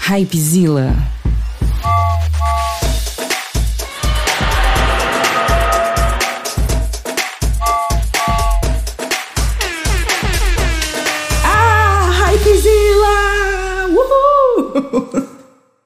Hypezilla. Hypezilla! Uhul!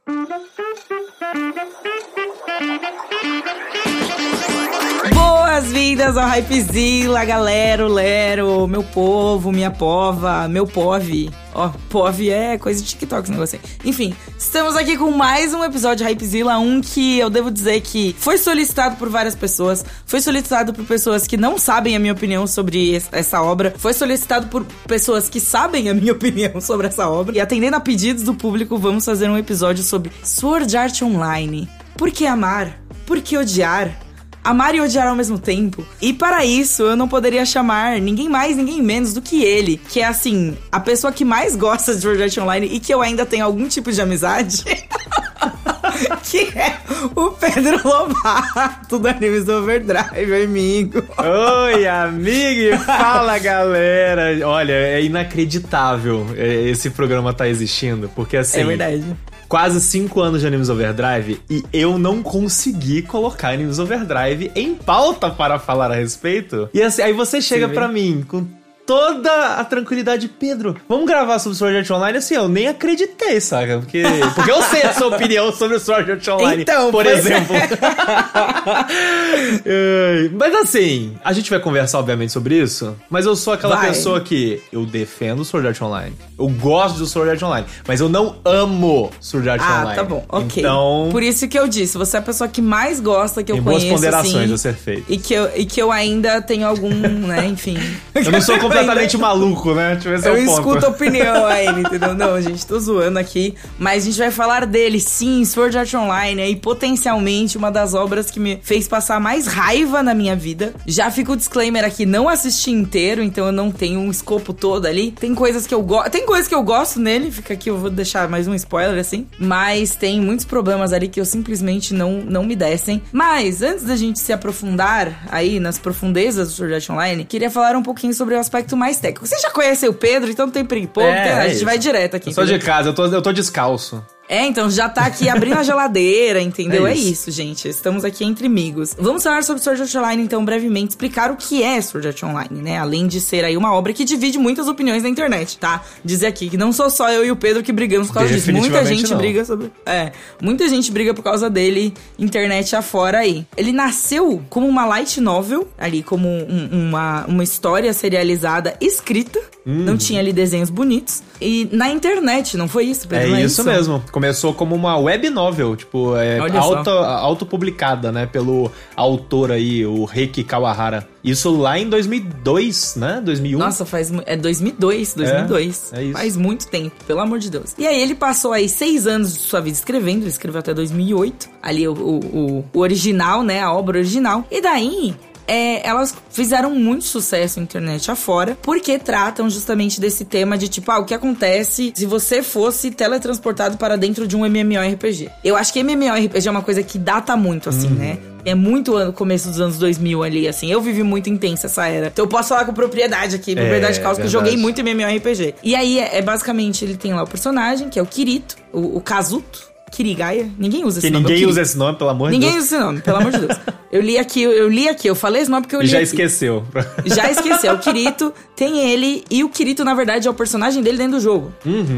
Boas-vindas ao Hypezilla, galera, lero, meu povo, minha pova, meu pove. Ó, pove é coisa de TikTok esse negócio aí. Enfim, estamos aqui com mais um episódio de Hypezilla, que eu devo dizer que foi solicitado por várias pessoas, foi solicitado por pessoas que não sabem a minha opinião sobre essa obra, foi solicitado por pessoas que sabem a minha opinião sobre essa obra, e atendendo a pedidos do público, vamos fazer um episódio sobre Sword Art Online. Por que amar? Por que odiar? Amar e odiar ao mesmo tempo. E para isso, eu não poderia chamar ninguém mais, ninguém menos do que ele, que é, assim, a pessoa que mais gosta de Sword Art Online e que eu ainda tenho algum tipo de amizade, que é o Pedro Lobato, do Animes Overdrive, amigo. Oi, amigo! Fala, galera! Olha, é inacreditável esse programa tá existindo, porque, assim... É verdade. Quase 5 anos de Animes Overdrive e eu não consegui colocar Animes Overdrive em pauta para falar a respeito. E assim, aí você chega pra mim com toda a tranquilidade, Pedro, vamos gravar sobre Sword Art Online? Assim, eu nem acreditei, saca? Porque eu sei a sua opinião sobre o Sword Art Online, então, por exemplo. Mas assim, a gente vai conversar, obviamente, sobre isso, mas eu sou aquela pessoa que eu defendo o Sword Art Online. Eu gosto do Sword Art Online, mas eu não amo Sword Art Online. Ah, tá bom, ok. Então... Por isso que eu disse, você é a pessoa que mais gosta que eu conheço, boas ponderações assim, a ser feitas. E que eu ainda tenho algum, né, enfim... Eu não sou completamente maluco, né? Deixa eu ver se eu ponto. escuto a opinião aí, entendeu? Não, gente, tô zoando aqui. Mas a gente vai falar dele, sim, Sword Art Online. Aí, potencialmente, uma das obras que me fez passar mais raiva na minha vida. Já fica o disclaimer aqui, não assisti inteiro, então eu não tenho um escopo todo ali. Tem coisas que eu gosto... Tem coisas que eu gosto nele, fica aqui, eu vou deixar mais um spoiler, assim. Mas tem muitos problemas ali que eu simplesmente não me descem. Mas, antes da gente se aprofundar aí nas profundezas do Sword Art Online, queria falar um pouquinho sobre o aspecto mais técnico. Você já conhece o Pedro, então não tem perigo. A gente vai direto aqui. Eu sou de casa, eu tô descalço. Então já tá aqui abrindo a geladeira, entendeu? É isso, gente. Estamos aqui entre amigos. Vamos falar sobre Sword Art Online, então, brevemente, explicar o que é Sword Art Online, né? Além de ser aí uma obra que divide muitas opiniões na internet, tá? Dizer aqui que não sou só eu e o Pedro que brigamos por causa disso. Muita gente briga sobre... muita gente briga por causa dele, internet afora aí. Ele nasceu como uma light novel, ali como uma história serializada escrita. Não tinha ali desenhos bonitos. E na internet, não foi isso, Pedro? É isso mesmo. Começou como uma web novel, tipo, autopublicada, né, pelo autor aí, o Reiki Kawahara. Isso lá em 2002, né, 2001. Nossa, é 2002. É isso. Faz muito tempo, pelo amor de Deus. E aí ele passou aí 6 anos de sua vida escrevendo, ele escreveu até 2008, ali o original, né, a obra original. E daí... elas fizeram muito sucesso na internet afora, porque tratam justamente desse tema de tipo, o que acontece se você fosse teletransportado para dentro de um MMORPG. Eu acho que MMORPG é uma coisa que data muito, assim, né? É muito começo dos anos 2000 ali, assim. Eu vivi muito intensa essa era. Então eu posso falar com propriedade aqui, propriedade de causa, que eu joguei muito MMORPG. E aí, basicamente, ele tem lá o personagem, que é o Kirito, o Kazuto. Kirigaya? Ninguém usa esse nome. Ninguém usa esse nome, pelo amor de Deus. Ninguém usa esse nome, pelo amor de Deus. Eu li aqui, eu falei esse nome porque eu li já aqui. Esqueceu. Já esqueceu. O Kirito tem ele, e o Kirito, na verdade, é o personagem dele dentro do jogo.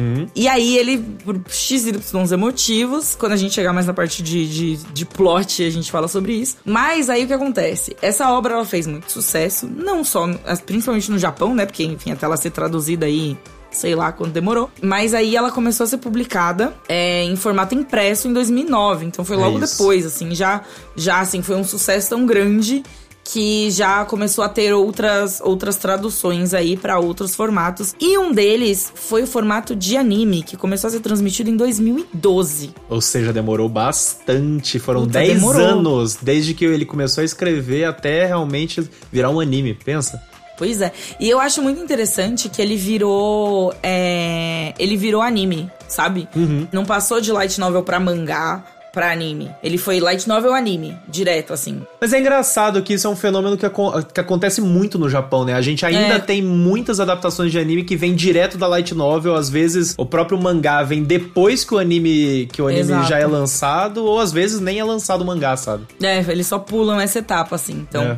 E aí, ele, por XYZ motivos, quando a gente chegar mais na parte de plot, a gente fala sobre isso. Mas aí, o que acontece? Essa obra, ela fez muito sucesso, não só, principalmente no Japão, né? Porque, enfim, até ela ser traduzida aí... sei lá quanto demorou. Mas aí ela começou a ser publicada em formato impresso em 2009. Então foi logo depois, assim. Já assim, foi um sucesso tão grande que já começou a ter outras traduções aí pra outros formatos. E um deles foi o formato de anime, que começou a ser transmitido em 2012. Ou seja, demorou bastante. Foram 10 anos desde que ele começou a escrever até realmente virar um anime. Pensa. Pois é. E eu acho muito interessante que ele virou anime, sabe? Não passou de light novel pra mangá pra anime. Ele foi light novel anime, direto, assim. Mas é engraçado que isso é um fenômeno que acontece muito no Japão, né? A gente ainda tem muitas adaptações de anime que vem direto da light novel. Às vezes, o próprio mangá vem depois que o anime já é lançado, ou às vezes nem é lançado o mangá, sabe? Eles só pulam essa etapa, assim. Então...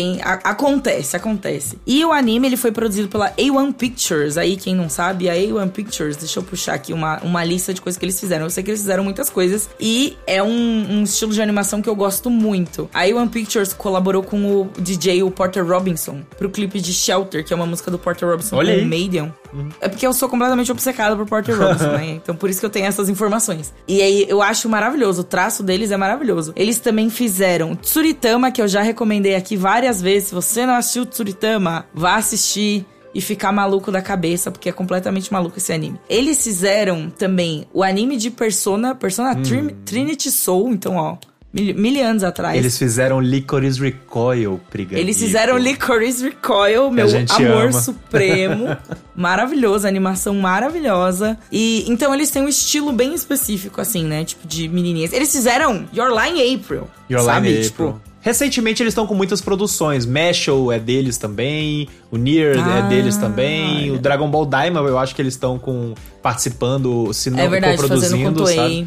Acontece. E o anime, ele foi produzido pela A1 Pictures. Aí, quem não sabe, a A1 Pictures, deixa eu puxar aqui uma lista de coisas que eles fizeram. Eu sei que eles fizeram muitas coisas. E é um estilo de animação que eu gosto muito. A A1 Pictures colaborou com o DJ, o Porter Robinson, pro clipe de Shelter, que é uma música do Porter Robinson com o Maiden. É porque eu sou completamente obcecada por Porter Robinson, né? Então, por isso que eu tenho essas informações. E aí, eu acho maravilhoso. O traço deles é maravilhoso. Eles também fizeram Tsuritama, que eu já recomendei aqui várias vezes. Se você não assistiu Tsuritama, vá assistir e ficar maluco da cabeça, porque é completamente maluco esse anime. Eles fizeram também o anime de Persona Trinity Soul. Então, ó, mil anos atrás. Eles fizeram Licorice Recoil, Priganico. Eles fizeram Licorice Recoil, meu amor supremo. Maravilhoso, animação maravilhosa. E então eles têm um estilo bem específico, assim, né? Tipo, de menininhas. Eles fizeram Your Lie in April. Tipo... Recentemente eles estão com muitas produções. Mashle é deles também, o Nier é deles também, o Dragon Ball Daima eu acho que eles estão participando, se não coproduzindo, sabe?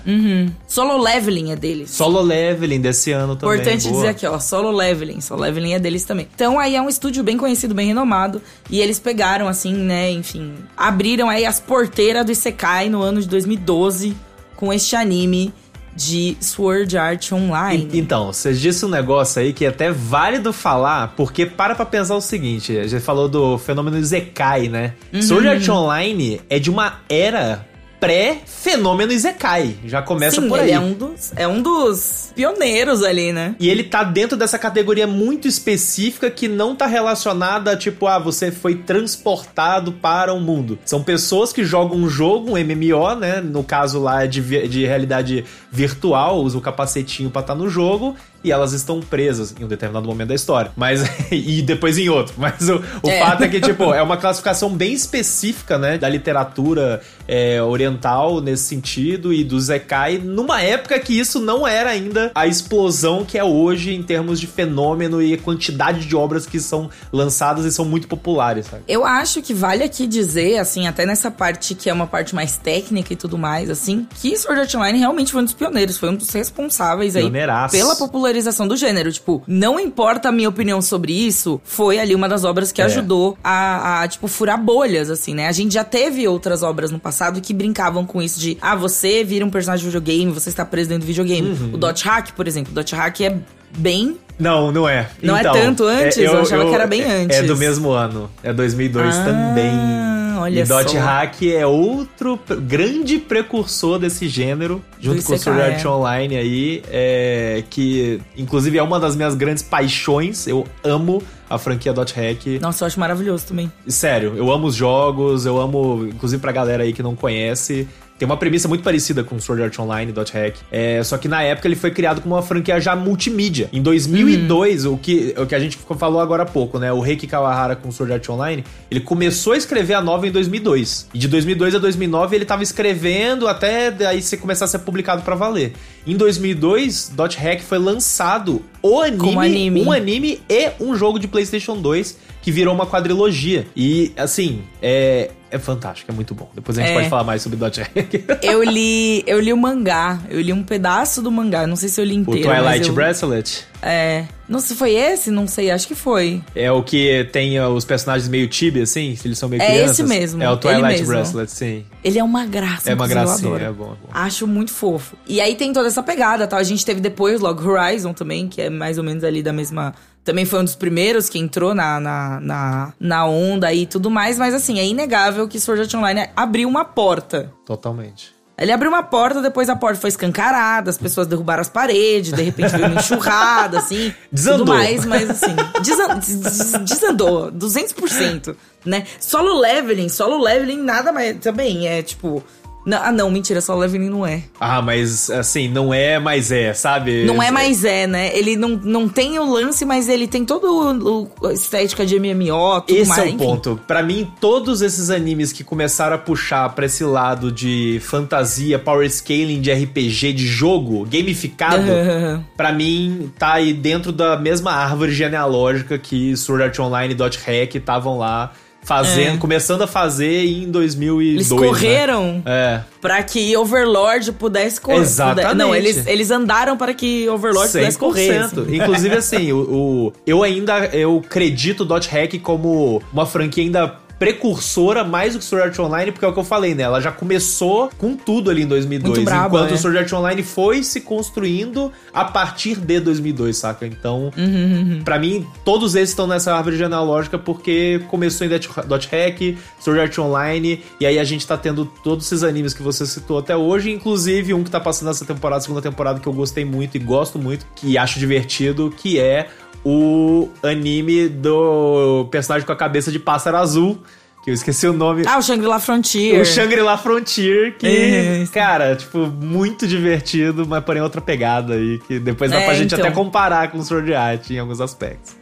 Solo Leveling é deles. Solo Leveling desse ano também. Importante dizer aqui, ó, Solo Leveling é deles também. Então aí é um estúdio bem conhecido, bem renomado, e eles pegaram assim, né, enfim, abriram aí as porteiras do Isekai no ano de 2012 com este anime de Sword Art Online. Então, você disse um negócio aí que é até válido falar, porque para pensar o seguinte, a gente falou do fenômeno Isekai, né? Sword Art Online é de uma era pré-fenômeno Isekai. Já começa por aí. Ele é um dos pioneiros ali, né? E ele tá dentro dessa categoria muito específica que não tá relacionada a, tipo, você foi transportado para o mundo. São pessoas que jogam um jogo, um MMO, né? No caso lá de realidade virtual, usa o capacetinho pra estar no jogo, e elas estão presas em um determinado momento da história. Mas, e depois em outro. Mas o fato é que, tipo, é uma classificação bem específica, né? Da literatura oriental nesse sentido, e do Isekai, numa época que isso não era ainda a explosão que é hoje em termos de fenômeno e quantidade de obras que são lançadas e são muito populares, sabe? Eu acho que vale aqui dizer, assim, até nessa parte que é uma parte mais técnica e tudo mais, assim, que Sword Art Online realmente foi um dos pioneiros, foi um dos responsáveis aí pela popularização do gênero. Tipo, não importa a minha opinião sobre isso, foi ali uma das obras que ajudou a tipo, furar bolhas, assim, né? A gente já teve outras obras no passado que brincavam com isso de, você vira um personagem de videogame, você está preso dentro do videogame. O Dot Hack, por exemplo. O Dot Hack é bem... Não é. Não então, é tanto antes? Eu achava que era bem antes. É do mesmo ano. É 2002 também. Olha só. E Dot Hack é outro grande precursor desse gênero, junto com o Sword Art Online aí, que inclusive é uma das minhas grandes paixões. Eu amo a franquia Dot Hack. Nossa, eu acho maravilhoso também. Sério, eu amo os jogos, eu amo, inclusive pra galera aí que não conhece, tem uma premissa muito parecida com Sword Art Online e Dot Hack. Só que na época ele foi criado como uma franquia já multimídia. Em 2002, o que a gente falou agora há pouco, né? O Reiki Kawahara com Sword Art Online, ele começou a escrever a novel em 2002. E de 2002 a 2009 ele tava escrevendo até aí você começar a ser publicado pra valer. Em 2002, Dot Hack foi lançado um anime e um jogo de PlayStation 2 que virou uma quadrilogia. E, assim, é fantástico, é muito bom. Depois a gente pode falar mais sobre Dot Hack. Eu li o mangá, eu li um pedaço do mangá, não sei se eu li inteiro. O Twilight Bracelet? Não sei se foi esse, não sei, acho que foi. É o que tem os personagens meio chibi, assim, eles são meio crianças. É esse mesmo. É o Twilight Bracelet, sim. Ele é uma graça. É uma gracinha, é bom. Acho muito fofo. E aí tem toda essa pegada, tá? A gente teve depois Log Horizon também, que é mais ou menos ali da mesma... Também foi um dos primeiros que entrou na onda e tudo mais. Mas assim, é inegável que Sword Art Online abriu uma porta. Totalmente. Ele abriu uma porta, depois a porta foi escancarada, as pessoas derrubaram as paredes, de repente veio uma enxurrada, assim. Desandou. Tudo mais, mas assim, desandou, 200%, né? Solo Leveling nada mais, também é tipo... Não, mentira, Solo Leveling não é. Ah, mas assim, não é, mas é, sabe? Não é, mas é, né? Ele não tem o lance, mas ele tem todo a estética de MMO, tudo esse mais. Esse é o ponto. Pra mim, todos esses animes que começaram a puxar pra esse lado de fantasia, power scaling, de RPG, de jogo, gamificado, pra mim, tá aí dentro da mesma árvore genealógica que Sword Art Online e Dot Hack estavam lá começando a fazer em 2002. Eles correram pra que Overlord pudesse correr. Exatamente. Não, eles andaram para que Overlord pudesse correr. Assim. Inclusive, assim, eu acredito o Dot Hack como uma franquia ainda precursora mais do que Sword Art Online, porque é o que eu falei, né? Ela já começou com tudo ali em 2002, muito braba, enquanto o Sword Art Online foi se construindo a partir de 2002, saca? Então, pra mim, todos esses estão nessa árvore genealógica porque começou em Dot Hack, Sword Art Online, e aí a gente tá tendo todos esses animes que você citou até hoje, inclusive um que tá passando essa temporada, segunda temporada, que eu gostei muito e gosto muito, que acho divertido, que é o anime do personagem com a cabeça de pássaro azul, que eu esqueci o nome. O Shangri-La Frontier. O Shangri-La Frontier, que, cara, tipo, muito divertido, mas porém outra pegada aí, que depois dá pra gente até comparar com o Sword Art em alguns aspectos.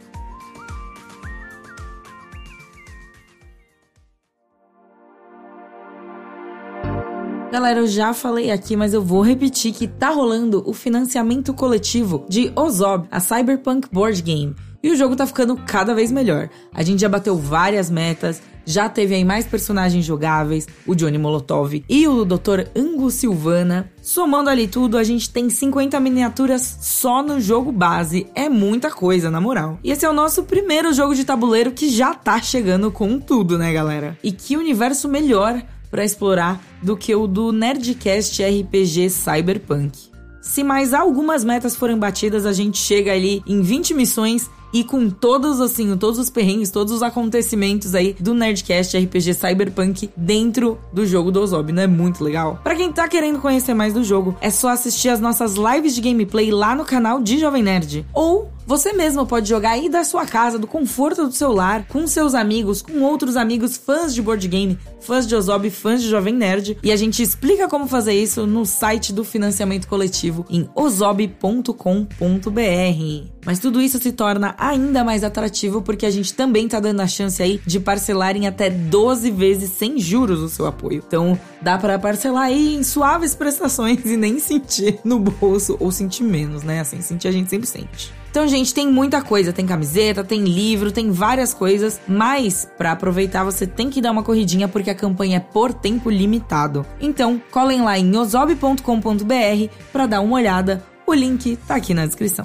Galera, eu já falei aqui, mas eu vou repetir que tá rolando o financiamento coletivo de Ozob, a Cyberpunk Board Game. E o jogo tá ficando cada vez melhor. A gente já bateu várias metas, já teve aí mais personagens jogáveis, o Johnny Molotov e o Dr. Angus Silvana. Somando ali tudo, a gente tem 50 miniaturas só no jogo base. É muita coisa, na moral. E esse é o nosso primeiro jogo de tabuleiro que já tá chegando com tudo, né, galera? E que universo melhor pra explorar do que o do Nerdcast RPG Cyberpunk. Se mais algumas metas forem batidas, a gente chega ali em 20 missões e com todos os perrengues, todos os acontecimentos aí do Nerdcast RPG Cyberpunk dentro do jogo do Ozob, não é muito legal? Pra quem tá querendo conhecer mais do jogo, é só assistir as nossas lives de gameplay lá no canal de Jovem Nerd. Ou você mesmo pode jogar aí da sua casa, do conforto do seu lar, com seus amigos, com outros amigos fãs de board game, fãs de Ozob, fãs de Jovem Nerd. E a gente explica como fazer isso no site do financiamento coletivo em ozob.com.br. Mas tudo isso se torna ainda mais atrativo porque a gente também tá dando a chance aí de parcelar em até 12 vezes sem juros o seu apoio. Então dá pra parcelar aí em suaves prestações e nem sentir no bolso, ou sentir menos, né? Assim, sentir a gente sempre sente. Então, gente, tem muita coisa, tem camiseta, tem livro, tem várias coisas, mas pra aproveitar você tem que dar uma corridinha porque a campanha é por tempo limitado. Então, colhem lá em ozob.com.br pra dar uma olhada, o link tá aqui na descrição.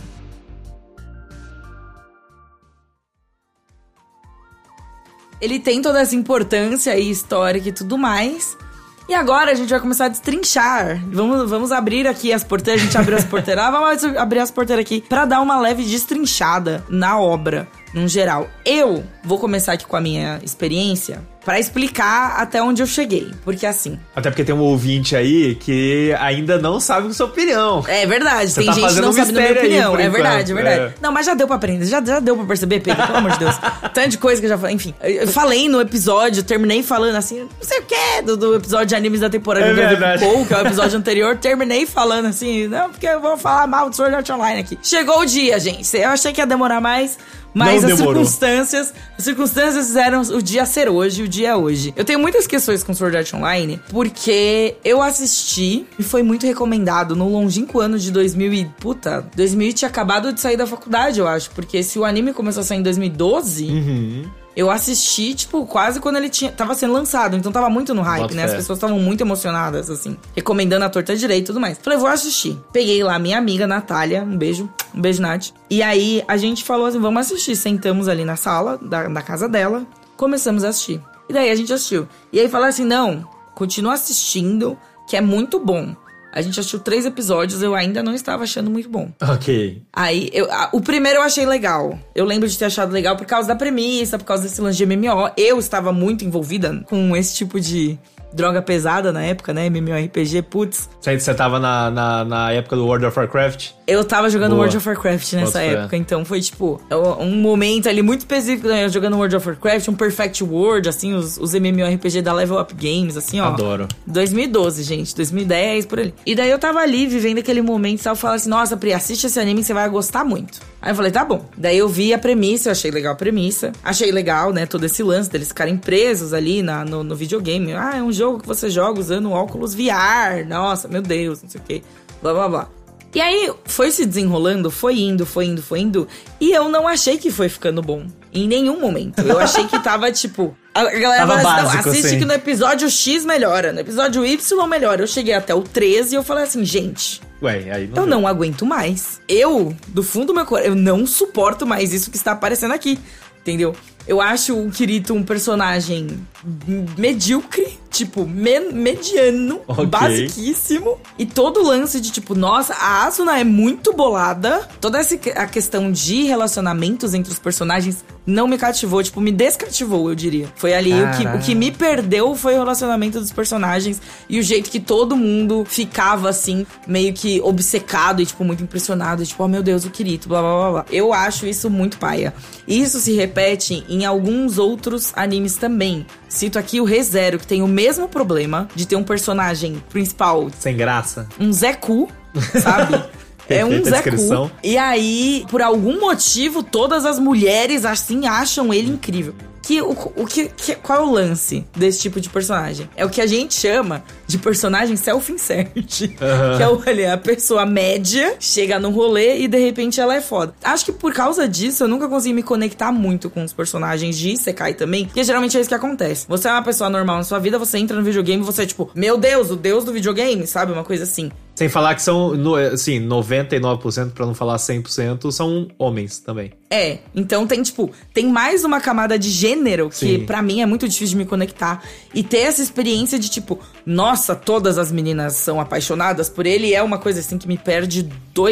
Ele tem toda essa importância e histórica e tudo mais. E agora a gente vai começar a destrinchar. Vamos abrir aqui as porteiras. A gente abriu as porteiras. Vamos abrir as porteiras aqui pra dar uma leve destrinchada na obra, num geral. Eu vou começar aqui com a minha experiência pra explicar até onde eu cheguei. Porque assim... Até porque tem um ouvinte aí que ainda não sabe a sua opinião. É verdade, Você tem gente que não sabe da minha opinião. É verdade, é verdade. Não, mas já deu pra aprender, já deu pra perceber, Pedro, pelo amor de Deus. Tanto de coisa que eu já falei, enfim. Eu falei no episódio, terminei falando assim, não sei o que, do episódio de animes da temporada do Paul, que é o episódio anterior, terminei falando assim, não, porque eu vou falar mal do Sword Art Online aqui. Chegou o dia, gente. Eu achei que ia demorar mais... Mas as circunstâncias fizeram o dia ser hoje, o dia é hoje. Eu tenho muitas questões com Sword Art Online, porque eu assisti e foi muito recomendado no longínquo ano de 2000 tinha acabado de sair da faculdade, eu acho. Porque se o anime começou a sair em 2012... Eu assisti, tipo, quase quando ele tava sendo lançado. Então tava muito no hype, né? As pessoas estavam muito emocionadas, assim. Recomendando a torta direita e tudo mais. Falei, vou assistir. Peguei lá minha amiga, Natália. Um beijo, Nath. E aí, a gente falou assim, vamos assistir. Sentamos ali na sala da casa dela. Começamos a assistir. E daí a gente assistiu. E aí falaram assim, não, continua assistindo, que é muito bom. A gente assistiu 3 episódios, eu ainda não estava achando muito bom. Ok. Aí, o primeiro eu achei legal. Eu lembro de ter achado legal por causa da premissa, por causa desse lance de MMO. Eu estava muito envolvida com esse tipo de droga pesada na época, né? MMORPG, putz. Você tava na época do World of Warcraft? Eu tava jogando Boa. World of Warcraft nessa época, então foi tipo um momento ali muito específico, né? Eu jogando World of Warcraft, um Perfect World, assim, os MMORPG da Level Up Games, assim, ó. Adoro. 2012, gente, 2010, por ali. E daí eu tava ali, vivendo aquele momento, e eu falava assim, nossa, Pri, assiste esse anime que você vai gostar muito. Aí eu falei, tá bom. Daí eu vi a premissa, eu achei legal a premissa. Achei legal, né, todo esse lance deles ficarem presos ali no videogame. Ah, é um jogo que você joga usando óculos VR. Nossa, meu Deus, não sei o quê. Blá, blá, blá. E aí, foi se desenrolando, foi indo. E eu não achei que foi ficando bom. Em nenhum momento. Eu achei que tava, tipo... A galera tava fala assim, básico, assiste assim. que no episódio X melhora, no episódio Y melhora. Eu cheguei até o 13 e eu falei assim, gente... Ué, aí Eu não aguento mais. Eu, do fundo do meu coração, eu não suporto mais isso que está aparecendo aqui. Entendeu? Eu acho o Kirito um personagem medíocre, tipo, mediano, Ok. basiquíssimo. E todo o lance de, tipo, nossa, a Asuna é muito bolada. Toda a questão de relacionamentos entre os personagens não me cativou, tipo, me descativou, eu diria. Foi ali o que me perdeu foi o relacionamento dos personagens e o jeito que todo mundo ficava, assim, meio que obcecado e, tipo, muito impressionado. E, tipo, oh, meu Deus, o Kirito, blá, blá, blá, blá. Eu acho isso muito paia. E isso se repete em alguns outros animes também. Cito aqui o ReZero, que tem o mesmo problema de ter um personagem principal... Sem graça. Um Zé Cu, sabe? É um Zé Cu. E aí, por algum motivo, todas as mulheres, assim, acham ele incrível. Qual é o lance desse tipo de personagem? É o que a gente chama de personagem self-insert. Que é a pessoa média, chega no rolê e de repente ela é foda. Acho que por causa disso eu nunca consegui me conectar muito com os personagens de Isekai também, porque geralmente é isso que acontece. Você é uma pessoa normal na sua vida, você entra no videogame e você é tipo, meu Deus, o deus do videogame, sabe? Uma coisa assim. Sem falar que são, assim, 99%, pra não falar 100%, são homens também. É, então tem mais uma camada de gênero que Sim. pra mim é muito difícil de me conectar. E ter essa experiência de tipo, nossa, todas as meninas são apaixonadas por ele é uma coisa assim que me perde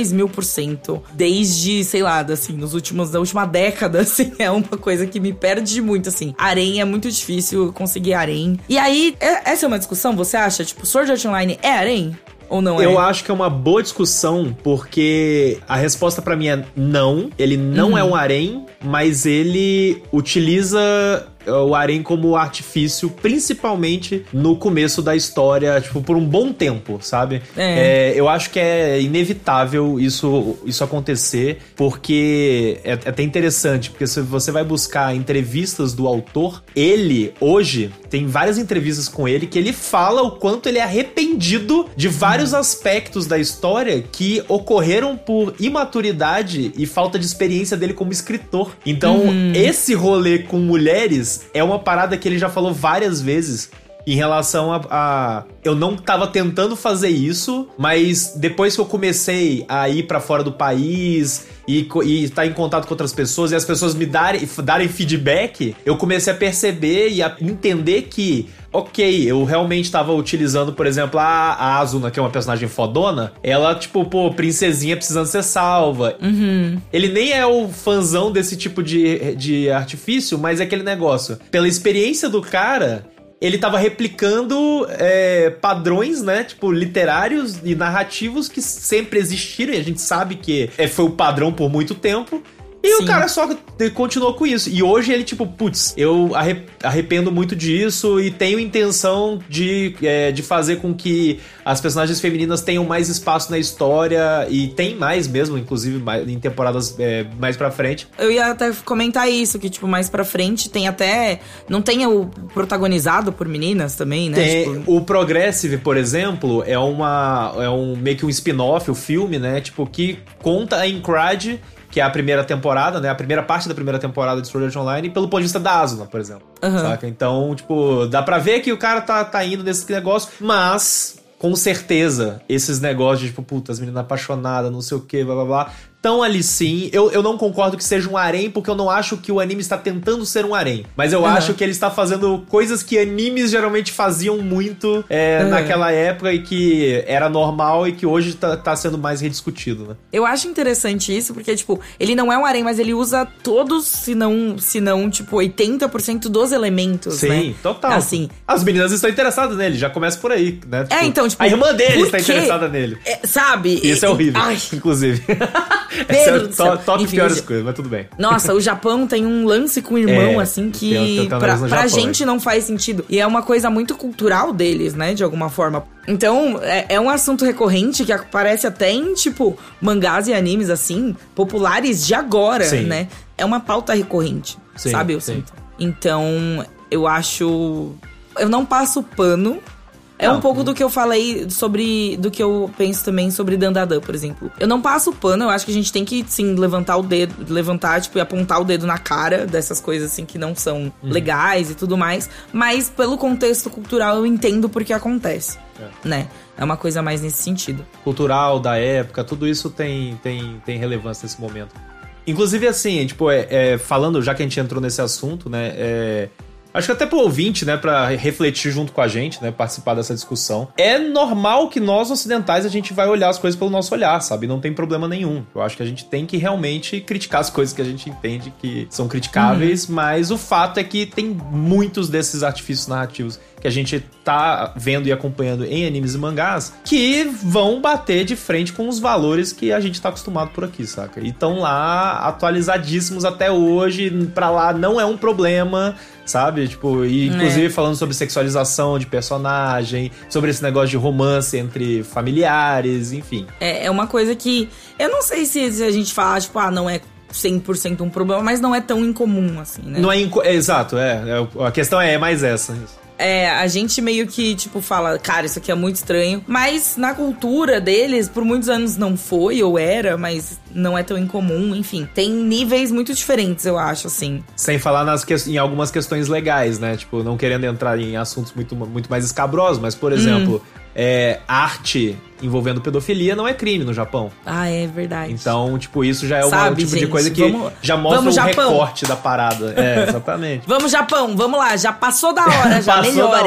2000%. Desde, sei lá, assim, da última década, assim, é uma coisa que me perde muito, assim. Harem é muito difícil conseguir harem. E aí, essa é uma discussão, você acha? Tipo, Sword Art Online é harem? Ou não é? Eu acho que é uma boa discussão, porque a resposta pra mim é não. Ele não é um harem, mas ele utiliza o harem como artifício, principalmente no começo da história, tipo, por um bom tempo, sabe? Eu acho que é inevitável isso acontecer, porque é até interessante, porque se você vai buscar entrevistas do autor, ele, hoje, tem várias entrevistas com ele que ele fala o quanto ele é arrependido de vários aspectos da história que ocorreram por imaturidade e falta de experiência dele como escritor. Então, esse rolê com mulheres é uma parada que ele já falou várias vezes em relação a eu não tava tentando fazer isso, mas depois que eu comecei a ir pra fora do país e estar em contato com outras pessoas e as pessoas me darem feedback, eu comecei a perceber e a entender que ok, eu realmente tava utilizando, por exemplo, a Asuna, que é uma personagem fodona, ela, tipo, pô, princesinha precisando ser salva. Ele nem é o fãzão desse tipo de artifício, mas é aquele negócio. Pela experiência do cara, ele tava replicando padrões, né, tipo, literários e narrativos que sempre existiram, e a gente sabe que foi o padrão por muito tempo. E Sim. O cara só continuou com isso. E hoje ele, tipo, putz, eu arrependo muito disso e tenho intenção de fazer com que as personagens femininas tenham mais espaço na história. E tem mais mesmo, inclusive, em temporadas mais pra frente. Eu ia até comentar isso, que, tipo, mais pra frente tem até... Não tem o protagonizado por meninas também, né? Tem, tipo... O Progressive, por exemplo, é meio que um spin-off, o filme, né? Tipo, que conta a Incrad, que é a primeira temporada, né? A primeira parte da primeira temporada de Sword Art Online, pelo ponto de vista da Asuna, por exemplo. Saca? Então, tipo, dá pra ver que o cara tá indo nesse negócio, mas, com certeza, esses negócios de, tipo, puta, as meninas apaixonadas, não sei o que, blá, blá, blá, tão ali sim. Eu não concordo que seja um harém, porque eu não acho que o anime está tentando ser um harém. Mas eu acho que ele está fazendo coisas que animes geralmente faziam muito naquela época e que era normal e que hoje tá sendo mais rediscutido, né? Eu acho interessante isso, porque, tipo, ele não é um harém, mas ele usa todos, se não tipo, 80% dos elementos, sim, né? Sim, total. Assim, as meninas estão interessadas nele, já começa por aí, né? Tipo, então, tipo... a irmã dele está interessada nele. Sabe? Isso é horrível, inclusive. Pedro essa é top piores coisas, mas tudo bem. Nossa, o Japão tem um lance com o irmão, assim, que pra gente não faz sentido. E é uma coisa muito cultural deles, né? De alguma forma. Então, é um assunto recorrente que aparece até em, tipo, mangás e animes, assim, populares de agora, né? É uma pauta recorrente, sabe? Eu sinto. Então, eu acho... Eu não passo pano. É um pouco do que eu falei do que eu penso também sobre Dandadan, por exemplo. Eu não passo pano, eu acho que a gente tem que, sim, levantar, tipo, e apontar o dedo na cara dessas coisas, assim, que não são legais e tudo mais. Mas, pelo contexto cultural, eu entendo porque acontece, né? É uma coisa mais nesse sentido. Cultural, da época, tudo isso tem relevância nesse momento. Inclusive, assim, tipo, falando, já que a gente entrou nesse assunto, né, acho que até pro ouvinte, né, pra refletir junto com a gente, né, participar dessa discussão. É normal que nós, ocidentais, a gente vai olhar as coisas pelo nosso olhar, sabe? Não tem problema nenhum. Eu acho que a gente tem que realmente criticar as coisas que a gente entende que são criticáveis, mas o fato é que tem muitos desses artifícios narrativos que a gente tá vendo e acompanhando em animes e mangás que vão bater de frente com os valores que a gente tá acostumado por aqui, saca? E estão lá atualizadíssimos até hoje, pra lá não é um problema, sabe? Tipo, e inclusive falando sobre sexualização de personagem, sobre esse negócio de romance entre familiares, enfim. É uma coisa que eu não sei se a gente fala, tipo, não é 100% um problema, mas não é tão incomum assim, né? Não é exato, a questão é mais essa. A gente meio que, tipo, fala, cara, isso aqui é muito estranho. Mas na cultura deles, por muitos anos não foi, ou era, mas não é tão incomum, enfim. Tem níveis muito diferentes, eu acho, assim. Sem falar em algumas questões legais, né? Tipo, não querendo entrar em assuntos muito, muito mais escabrosos, mas, por exemplo, arte envolvendo pedofilia não é crime no Japão. É verdade. Então, tipo, isso já é um tipo de coisa que já mostra um recorte da parada. Exatamente. Vamos, Japão, vamos lá, já passou da hora, já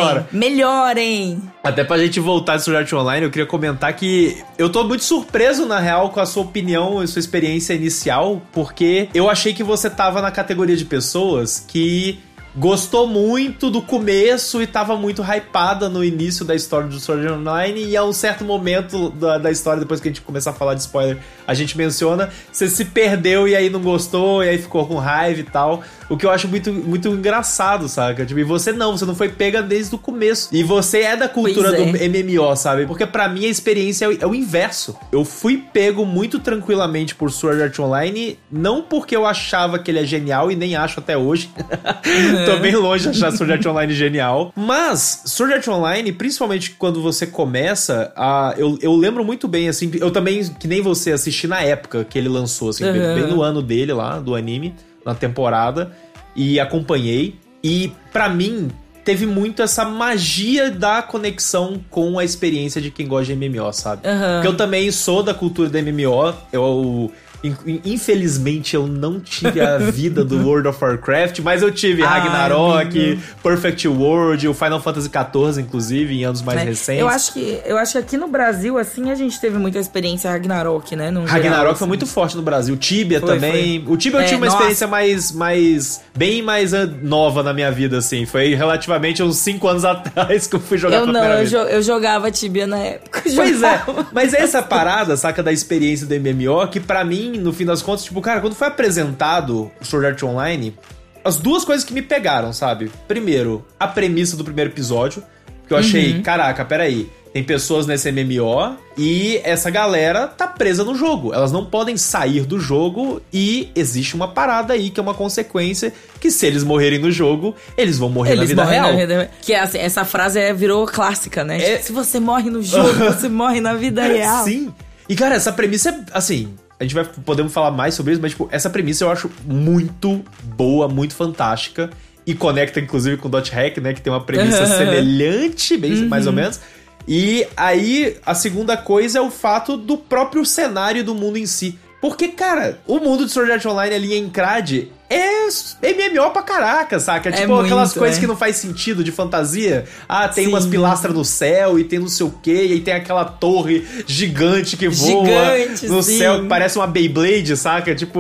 melhorem. Até pra gente voltar de Sword Art Online, eu queria comentar que eu tô muito surpreso, na real, com a sua opinião e sua experiência inicial, porque eu achei que você tava na categoria de pessoas que gostou muito do começo e tava muito hypada no início da história do Sword Art Online, e a um certo momento da história, depois que a gente começar a falar de spoiler, a gente menciona, você se perdeu e aí não gostou, e aí ficou com raiva e tal. O que eu acho muito, muito engraçado, saca? Tipo, e você não foi pega desde o começo. E você é da cultura do MMO, sabe? Porque pra mim a experiência é o inverso. Eu fui pego muito tranquilamente por Sword Art Online, não porque eu achava que ele é genial, e nem acho até hoje. Tô bem longe de achar Sword Art Online genial. Mas Sword Art Online, principalmente quando você começa, eu lembro muito bem, assim, eu também, que nem você, assisti na época que ele lançou, assim, bem no ano dele lá, do anime, na temporada, e acompanhei. E pra mim, teve muito essa magia da conexão com a experiência de quem gosta de MMO, sabe? Porque eu também sou da cultura da MMO, infelizmente eu não tive a vida do World of Warcraft, mas eu tive Ragnarok, Perfect World, o Final Fantasy XIV, inclusive, em anos mais recentes. Eu acho que aqui no Brasil, assim, a gente teve muita experiência Ragnarok, né? Ragnarok foi muito forte no Brasil. Tibia também. Foi. O Tibia eu tive uma experiência bem mais nova na minha vida, assim. Foi relativamente uns 5 anos atrás que eu fui jogar pela primeira vez. Eu jogava Tibia na época. Pois é. Mas é essa parada, saca, da experiência do MMO, que pra mim, no fim das contas, tipo, cara, quando foi apresentado o Sword Art Online, as duas coisas que me pegaram, sabe? Primeiro, a premissa do primeiro episódio, que eu achei, caraca, peraí, tem pessoas nesse MMO e essa galera tá presa no jogo. Elas não podem sair do jogo e existe uma parada aí que é uma consequência que se eles morrerem no jogo, eles vão morrer na vida real. Que é assim, essa frase virou clássica, né? Se você morre no jogo, você morre na vida real. Sim. E, cara, essa premissa é, assim... A gente podemos falar mais sobre isso, mas, tipo, essa premissa eu acho muito boa, muito fantástica. E conecta, inclusive, com o Dot Hack, né? Que tem uma premissa semelhante, bem, mais ou menos. E aí, a segunda coisa é o fato do próprio cenário do mundo em si. Porque, cara, o mundo de Sword Art Online ali em Crad é MMO pra caraca, saca? Tipo, muito, aquelas coisas que não faz sentido de fantasia. Ah, tem umas pilastras no céu e tem não sei o quê, e tem aquela torre gigante que voa no céu, que parece uma Beyblade, saca? Tipo,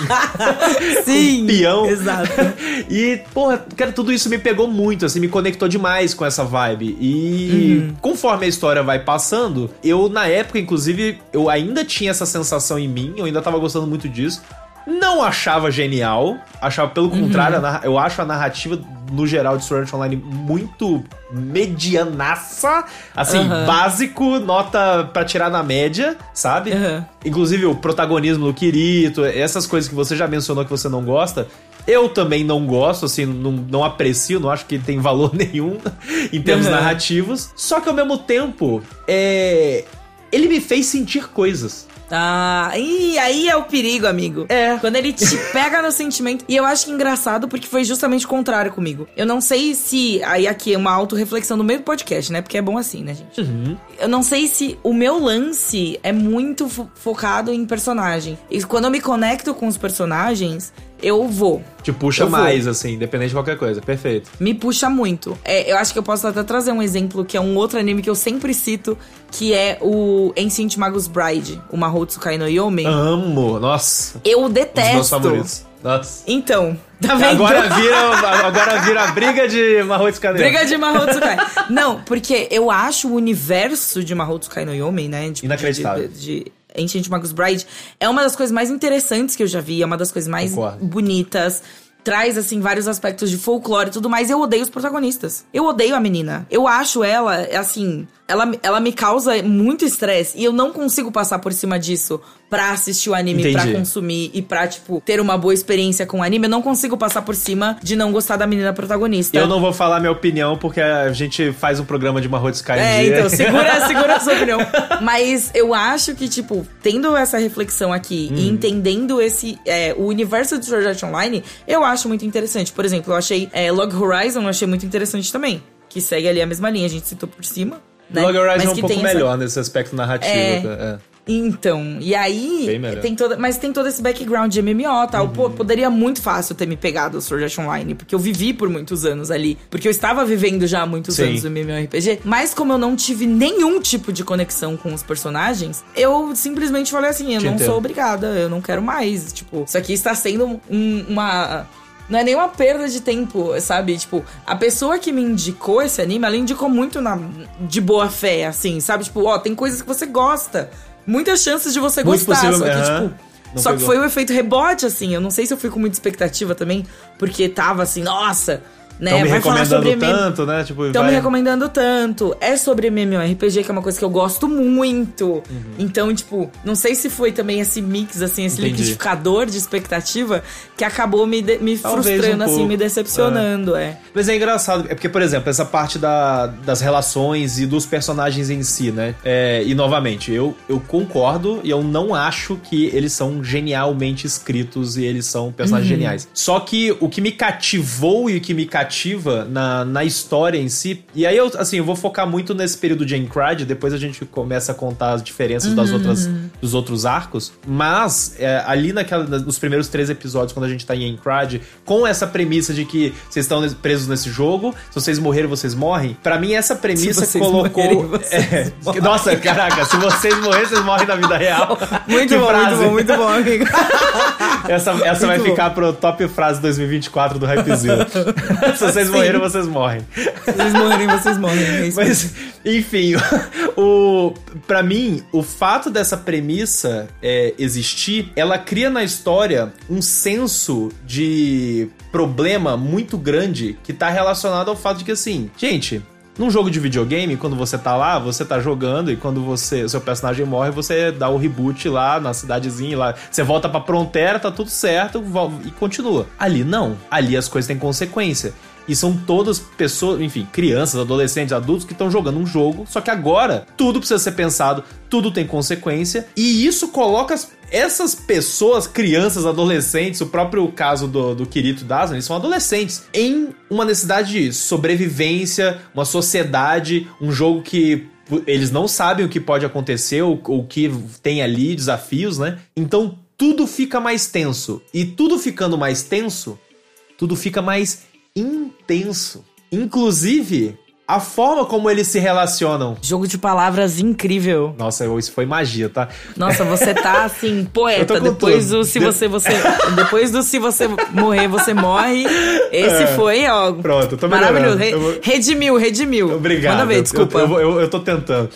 sim, um peão. Exato. E, porra, cara, tudo isso me pegou muito, assim, me conectou demais com essa vibe. E conforme a história vai passando, eu, na época, inclusive, eu ainda tinha essa sensação em mim, eu ainda tava gostando muito disso. Não achava genial, achava pelo contrário, eu acho a narrativa no geral de Sword Art Online muito medianaça, assim, básico, nota pra tirar na média, sabe? Inclusive o protagonismo do Kirito, essas coisas que você já mencionou que você não gosta, eu também não gosto, assim, não aprecio, não acho que tem valor nenhum em termos narrativos, só que ao mesmo tempo, ele me fez sentir coisas. Ah, e aí é o perigo, amigo. Quando ele te pega no sentimento. E eu acho que engraçado porque foi justamente o contrário comigo. Eu não sei se... Aí aqui é uma autorreflexão no meio do podcast, né? Porque é bom assim, né, gente? Eu não sei se o meu lance é muito focado em personagem. E quando eu me conecto com os personagens, eu vou. Te puxa mais, assim, independente de qualquer coisa. Perfeito. Me puxa muito. Eu acho que eu posso até trazer um exemplo, que é um outro anime que eu sempre cito, que é o Ancient Magus Bride, o Mahou Tsukai no Yome. Amo, nossa. Eu detesto. Um dos meus favoritos. Nossa. Então, tá vendo? Agora vira a briga de Mahou Tsukai no Yome. Briga de Mahou Tsukai. Não, porque eu acho o universo de Mahou Tsukai no Yome, né? Tipo, inacreditável. De Ancient Magus Bride é uma das coisas mais interessantes que eu já vi, é uma das coisas mais bonitas. Traz, assim, vários aspectos de folclore e tudo mais. Eu odeio os protagonistas. Eu odeio a menina. Eu acho ela, assim... Ela me causa muito estresse. E eu não consigo passar por cima disso pra assistir o anime, pra consumir e pra, tipo, ter uma boa experiência com o anime. Eu não consigo passar por cima de não gostar da menina protagonista. Eu não vou falar minha opinião, porque a gente faz um programa de Mahou Tsukai um dia. Então, segura a sua opinião. Mas eu acho que, tipo, tendo essa reflexão aqui e entendendo o universo do Sword Art Online, eu acho muito interessante. Por exemplo, eu achei Log Horizon, eu achei muito interessante também. Que segue ali a mesma linha, a gente citou por cima. Né? Log Horizon é um pouco melhor nesse aspecto narrativo. Então, e aí tem todo esse background de MMO e tal. Pô, poderia muito fácil ter me pegado o Sword Art Online, porque eu vivi por muitos anos ali, porque eu estava vivendo já há muitos anos o MMORPG, mas como eu não tive nenhum tipo de conexão com os personagens, eu simplesmente falei assim, eu não sou obrigada, eu não quero mais, tipo, isso aqui está sendo uma... Não é nenhuma perda de tempo, sabe? Tipo, a pessoa que me indicou esse anime, ela indicou muito de boa fé, assim, sabe? Tipo, tem coisas que você gosta. Muitas chances de você muito gostar, possível, só que foi o efeito rebote, assim. Eu não sei se eu fui com muita expectativa também, porque tava assim, nossa... Né? Estão me recomendando tanto, né? Estão me recomendando tanto. É sobre MMORPG, que é uma coisa que eu gosto muito. Então, tipo, não sei se foi também esse mix, assim, esse liquidificador de expectativa que acabou me frustrando, assim, me decepcionando, Mas é engraçado, porque, por exemplo, essa parte das relações e dos personagens em si, né? E, novamente, eu concordo e eu não acho que eles são genialmente escritos e eles são personagens geniais. Só que o que me cativou e o que me cativa na história em si. E aí eu vou focar muito nesse período de Aincrad, depois a gente começa a contar as diferenças dos outros arcos. Mas ali nos primeiros 3 episódios, quando a gente tá em Aincrad, com essa premissa de que vocês estão presos nesse jogo, se vocês morrerem, vocês morrem. Pra mim, essa premissa colocou... Nossa, caraca, se vocês morrerem, vocês morrem na vida real. Muito bom, amigo. Essa vai ficar pro top frase 2024 do Hypezilla. Se vocês morreram, vocês morrem. Se vocês morrerem, vocês morrem. Mas, enfim, pra mim, o fato dessa premissa existir, ela cria na história um senso de problema muito grande que tá relacionado ao fato de que, assim, gente... Num jogo de videogame, quando você tá lá, você tá jogando e quando o seu personagem morre, você dá o reboot lá na cidadezinha, lá, você volta pra fronteira, tá tudo certo e continua. Ali não. Ali as coisas têm consequência. E são todas pessoas, enfim, crianças, adolescentes, adultos que estão jogando um jogo, só que agora tudo precisa ser pensado, tudo tem consequência, e isso coloca essas pessoas, crianças, adolescentes, o próprio caso do Kirito e da Asuna, eles são adolescentes, em uma necessidade de sobrevivência, uma sociedade, um jogo que eles não sabem o que pode acontecer, o que tem ali, desafios, né? Então, tudo fica mais tenso. E tudo ficando mais tenso, tudo fica mais intenso. Inclusive, a forma como eles se relacionam. Jogo de palavras incrível. Nossa, isso foi magia, tá? Nossa, você tá assim, poeta. Depois do se você morrer, você morre. Esse foi, ó. Pronto, tô maravilhoso. Redimiu. Obrigado. Manda ver, desculpa. Eu tô tentando.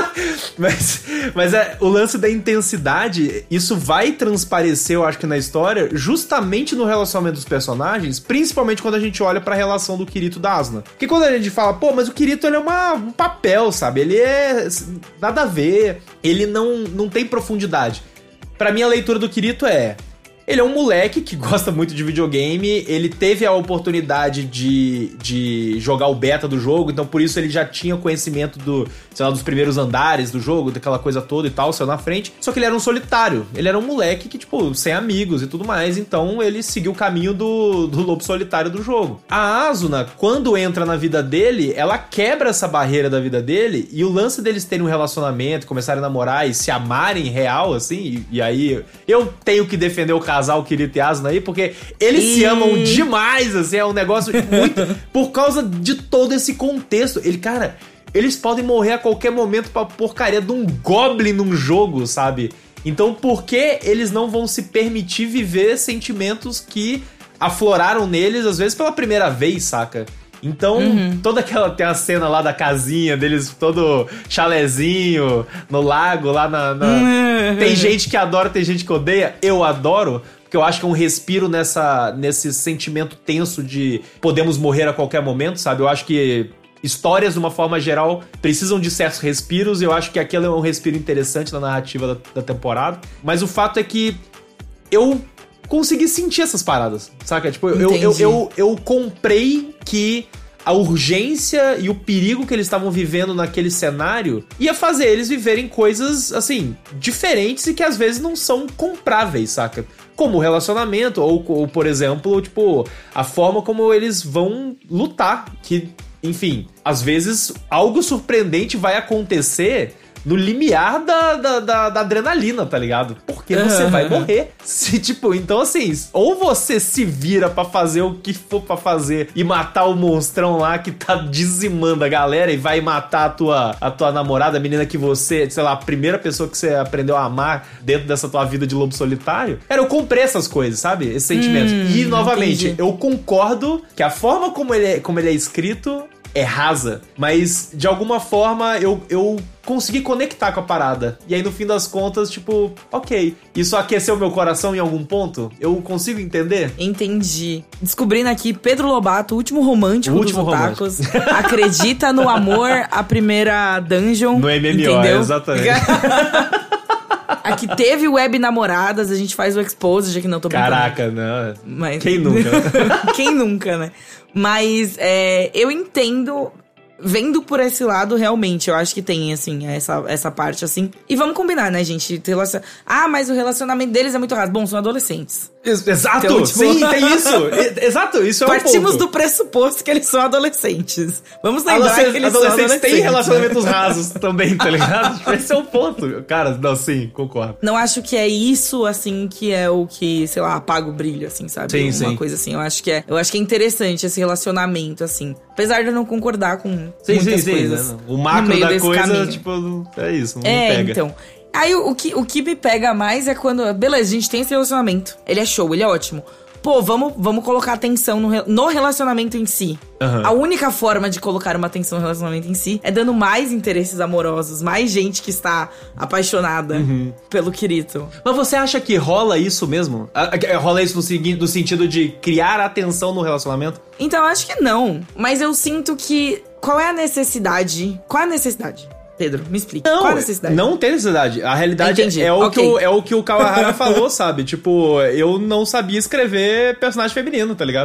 mas o lance da intensidade, isso vai transparecer, eu acho que na história, justamente no relacionamento dos personagens, principalmente quando a gente olha pra relação do Kirito e da Asuna. Porque quando a gente fala, pô, mas o Kirito, ele é um papel, sabe? Ele é nada a ver, ele não tem profundidade. Pra mim, a leitura do Kirito ele é um moleque que gosta muito de videogame, ele teve a oportunidade de jogar o beta do jogo, então por isso ele já tinha conhecimento dos primeiros andares do jogo, daquela coisa toda e tal, saiu na frente. Só que ele era um solitário, ele era um moleque que, tipo, sem amigos e tudo mais, então ele seguiu o caminho do lobo solitário do jogo. A Asuna, quando entra na vida dele, ela quebra essa barreira da vida dele, e o lance deles terem um relacionamento, começarem a namorar e se amarem real, assim, e aí eu tenho que defender o casal Kirito e Asuna aí, porque eles se amam demais, assim, é um negócio muito... por causa de todo esse contexto. Eles podem morrer a qualquer momento pra porcaria de um Goblin num jogo, sabe? Então por que eles não vão se permitir viver sentimentos que afloraram neles, às vezes pela primeira vez, saca? Então, toda aquela... Tem a cena lá da casinha deles, todo chalezinho, no lago, lá tem gente que adora, tem gente que odeia. Eu adoro, porque eu acho que é um respiro nesse sentimento tenso de podemos morrer a qualquer momento, sabe? Eu acho que histórias, de uma forma geral, precisam de certos respiros, e eu acho que aquele é um respiro interessante na narrativa da temporada. Mas o fato é que eu consegui sentir essas paradas, saca? Tipo, eu comprei que a urgência e o perigo que eles estavam vivendo naquele cenário ia fazer eles viverem coisas, assim, diferentes e que às vezes não são compráveis, saca? Como o relacionamento, ou por exemplo, tipo, a forma como eles vão lutar, que, enfim, às vezes algo surpreendente vai acontecer no limiar da adrenalina, tá ligado? Porque você vai morrer. Então assim, ou você se vira pra fazer o que for pra fazer e matar o monstrão lá que tá dizimando a galera e vai matar a tua namorada, a menina que você, sei lá, a primeira pessoa que você aprendeu a amar dentro dessa tua vida de lobo solitário. Eu comprei essas coisas, sabe? Esses sentimentos. E, novamente, eu concordo que a forma como ele é escrito é rasa, mas de alguma forma eu consegui conectar com a parada. E aí, no fim das contas, tipo, ok, isso aqueceu meu coração em algum ponto? Eu consigo entender? Entendi. Descobrindo aqui, Pedro Lobato, o último romântico dos otakus, acredita no amor à primeira dungeon. No MMO, entendeu? Exatamente. Aqui teve web namoradas, a gente faz o expose, já que não tô brincando. Caraca, não. Mas... Quem nunca? Quem nunca, né? Mas eu entendo, vendo por esse lado, realmente, eu acho que tem, assim, essa parte, assim. E vamos combinar, né, gente? Mas o relacionamento deles é muito raso. Bom, são adolescentes. Exato! Então, tipo... Sim, tem isso! Exato, isso é um ponto. Partimos do pressuposto que eles são adolescentes. Vamos lembrar que eles são adolescentes. Têm relacionamentos rasos também, tá ligado? Esse é o ponto. Cara, não, sim, concordo. Não acho que é isso, assim, que é o que, sei lá, apaga o brilho, assim, sabe? Sim, Uma coisa assim. Eu acho que é interessante esse relacionamento, assim. Apesar de eu não concordar com muitas coisas. Né? O macro da coisa, caminho. Tipo, é isso, não pega. Então... Aí o que me pega mais é quando... Beleza, a gente tem esse relacionamento. Ele é show, ele é ótimo. Pô, vamos colocar atenção no relacionamento em si. A única forma de colocar uma atenção no relacionamento em si é dando mais interesses amorosos, mais gente que está apaixonada pelo Kirito. Mas você acha que rola isso mesmo? Rola isso no sentido de criar atenção no relacionamento? Então, eu acho que não. Mas eu sinto que... Qual é a necessidade? Pedro, me explica. Não, qual é a necessidade? Não tem necessidade. A realidade é o que o Kawahara falou, sabe? Tipo, eu não sabia escrever personagem feminino, tá ligado?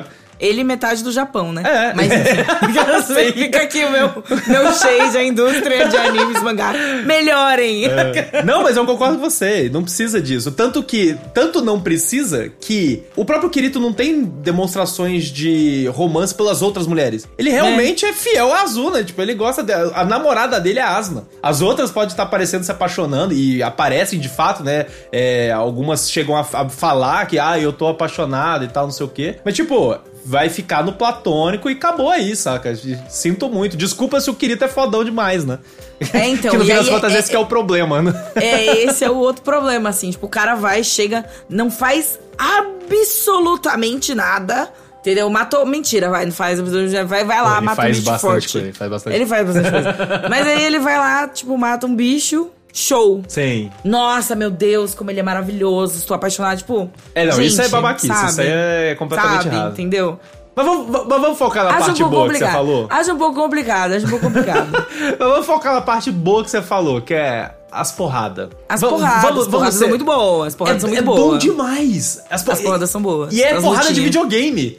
Ele metade do Japão, né? É. Mas enfim, fica aqui o meu shade, a indústria de animes, mangá. Melhorem! Não, mas eu concordo com você. Não precisa disso. Tanto não precisa que o próprio Kirito não tem demonstrações de romance pelas outras mulheres. Ele realmente é fiel à Asuna. Tipo, ele gosta a namorada dele é a Asuna. As outras podem estar aparecendo, se apaixonando e aparecem de fato, né? Algumas chegam a falar que, eu tô apaixonado e tal, não sei o quê. Mas, tipo, vai ficar no platônico e acabou aí, saca? Sinto muito. Desculpa se o Kirito é fodão demais, né? Então. Que no fim das contas esse que é o problema, né? Esse é o outro problema, assim. Tipo, o cara vai, chega, não faz absolutamente nada. Entendeu? Matou. Mentira, vai, não faz. Vai lá, mata um bicho forte. Ele faz bastante coisa. Mas aí ele vai lá, tipo, mata um bicho. Show. Sim. Nossa, meu Deus, como ele é maravilhoso. Estou apaixonado, tipo... Não, isso é babaquice. Sabe? Isso aí é completamente errado. Entendeu? Mas vamos focar na parte boa que você falou. Acho um pouco complicado. Mas vamos focar na parte boa que você falou, que é as porradas. As porradas são muito boas. As porradas são muito boas. É bom demais. As porradas são boas. E é porrada de videogame.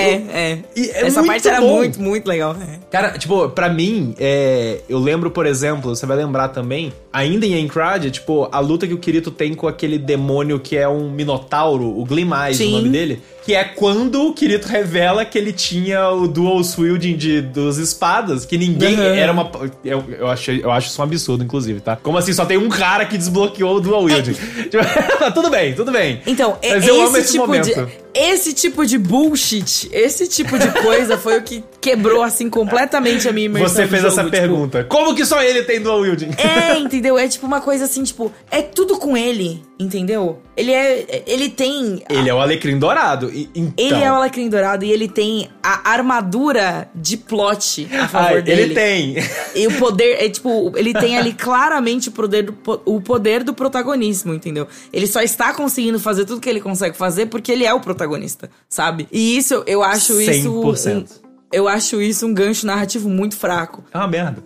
Essa parte era muito, muito legal. Cara, tipo, pra mim, eu lembro, por exemplo, você vai lembrar também, ainda em Aincrad, tipo, a luta que o Kirito tem com aquele demônio que é um minotauro, o Gleam Eyes, o nome dele, que é quando o Kirito revela que ele tinha o dual wielding dos espadas, que ninguém era uma... Eu acho isso um absurdo, inclusive, tá? Como assim, só tem um cara que desbloqueou o dual wielding? Tudo bem. Então, mas eu amo esse momento. Esse tipo de bullshit, esse tipo de coisa foi o que quebrou, assim, completamente a minha imersão. Você fez essa pergunta. Como que só ele tem dual wielding? Entendeu? É tipo uma coisa assim, tipo, é tudo com ele, entendeu? Ele tem... Ele é o Alecrim Dourado. Então... Ele é o Alecrim Dourado e ele tem a armadura de plot a favor dele. Ele tem. E o poder, ele tem ali claramente o poder do protagonismo, entendeu? Ele só está conseguindo fazer tudo que ele consegue fazer porque ele é o protagonista, sabe? E isso, eu acho 100%. Eu acho isso um gancho narrativo muito fraco. É uma merda.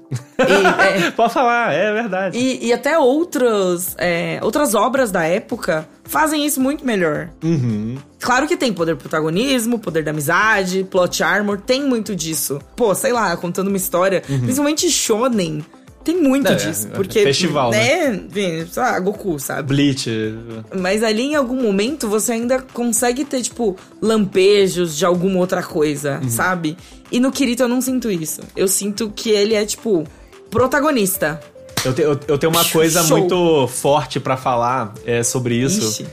Pode falar, é verdade. E até outras obras da época fazem isso muito melhor. Uhum. Claro que tem poder do protagonismo, poder da amizade, plot armor, tem muito disso. Pô, sei lá, contando uma história, principalmente shonen, tem muito disso. Porque, festival, né? Sei lá, Goku, sabe? Bleach. Mas ali, em algum momento, você ainda consegue ter, tipo, lampejos de alguma outra coisa, sabe? E no Kirito eu não sinto isso. Eu sinto que ele é, tipo, protagonista. Eu tenho uma coisa muito forte pra falar sobre isso. Ixi.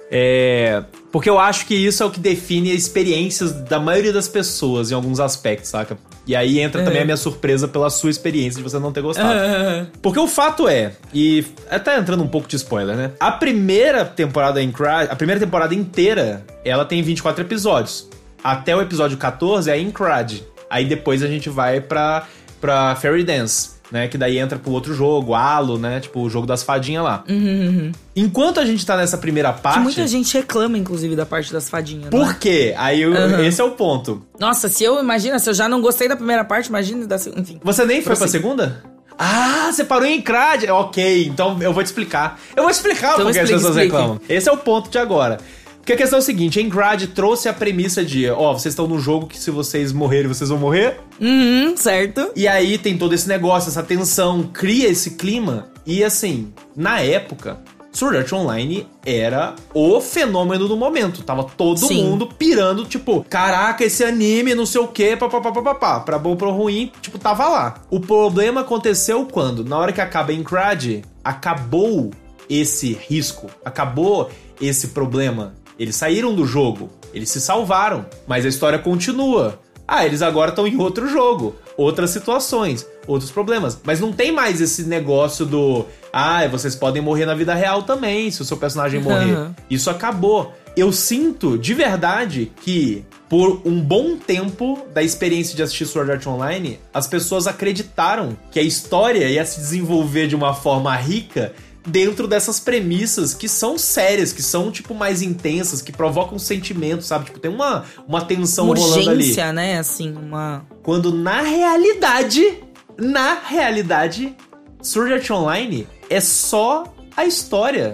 Porque eu acho que isso é o que define as experiências da maioria das pessoas em alguns aspectos, saca? E aí entra também a minha surpresa pela sua experiência de você não ter gostado. Porque o fato e até entrando um pouco de spoiler, né? A primeira temporada a primeira temporada inteira, ela tem 24 episódios. Até o episódio 14 é Aincrad. Aí depois a gente vai pra Fairy Dance, né? Que daí entra pro outro jogo, Halo, né? Tipo, o jogo das fadinhas lá. Enquanto a gente tá nessa primeira parte... Que muita gente reclama, inclusive, da parte das fadinhas. Por quê? Aí esse é o ponto. Nossa, se eu já não gostei da primeira parte, imagina da segunda. Enfim. Você nem foi pra segunda? Ah, você parou em Aincrad? Ok, então eu vou te explicar. Porque as pessoas reclamam. Esse é o ponto de agora. Porque a questão é o seguinte, Aincrad trouxe a premissa de, vocês estão num jogo que se vocês morrerem, vocês vão morrer. Certo. E aí tem todo esse negócio, essa tensão, cria esse clima. E assim, na época, Sword Art Online era o fenômeno do momento. Tava todo mundo pirando, tipo, caraca, esse anime, não sei o quê, papapá. Pra bom ou pra ruim, tipo, tava lá. O problema aconteceu quando? Na hora que acaba Aincrad, acabou esse risco, acabou esse problema. Eles saíram do jogo, eles se salvaram, mas a história continua. Eles agora estão em outro jogo, outras situações, outros problemas. Mas não tem mais esse negócio do... vocês podem morrer na vida real também, se o seu personagem morrer. Isso acabou. Eu sinto, de verdade, que por um bom tempo da experiência de assistir Sword Art Online, as pessoas acreditaram que a história ia se desenvolver de uma forma rica dentro dessas premissas que são sérias, que são, tipo, mais intensas, que provocam sentimentos, sabe? Tipo, tem uma tensão rolando ali. Urgência, né? Assim, uma... Quando, na realidade, Sword Art Online é só a história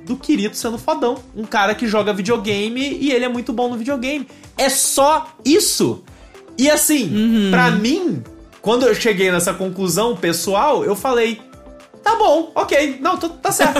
do Kirito sendo fodão. Um cara que joga videogame e ele é muito bom no videogame. É só isso. E assim, pra mim, quando eu cheguei nessa conclusão pessoal, eu falei, tá bom, ok, não, tá certo.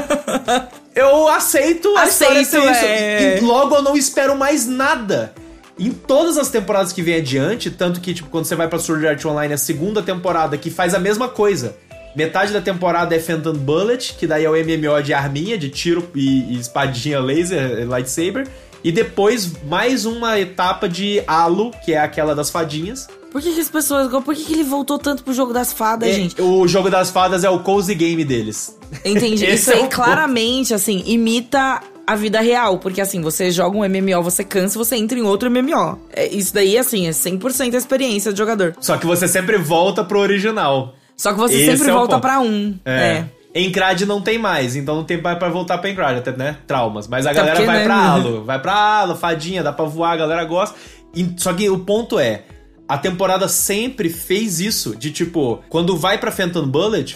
Eu aceito a história ser isso. E logo eu não espero mais nada. Em todas as temporadas que vem adiante, tanto que, tipo, quando você vai pra Sword Art Online, a segunda temporada, que faz a mesma coisa. Metade da temporada é Phantom Bullet, que daí é o MMO de arminha, de tiro e espadinha laser, lightsaber. E depois, mais uma etapa de Halo, que é aquela das fadinhas. Por que as pessoas... Por que ele voltou tanto pro jogo das fadas, gente? O jogo das fadas é o cozy game deles. Entendi. Isso aí claramente, assim, imita a vida real. Porque, assim, você joga um MMO, você cansa, você entra em outro MMO. Isso daí, assim, é 100% a experiência do jogador. Só que você sempre volta pro original. Só que você sempre volta pra um. Encrad não tem mais, então não tem mais pra voltar pra Encrad, até, né? Traumas. Mas a galera vai pra Halo. Vai pra Halo, fadinha, dá pra voar, a galera gosta. Só que o ponto é, a temporada sempre fez isso, de tipo, quando vai pra Phantom Bullet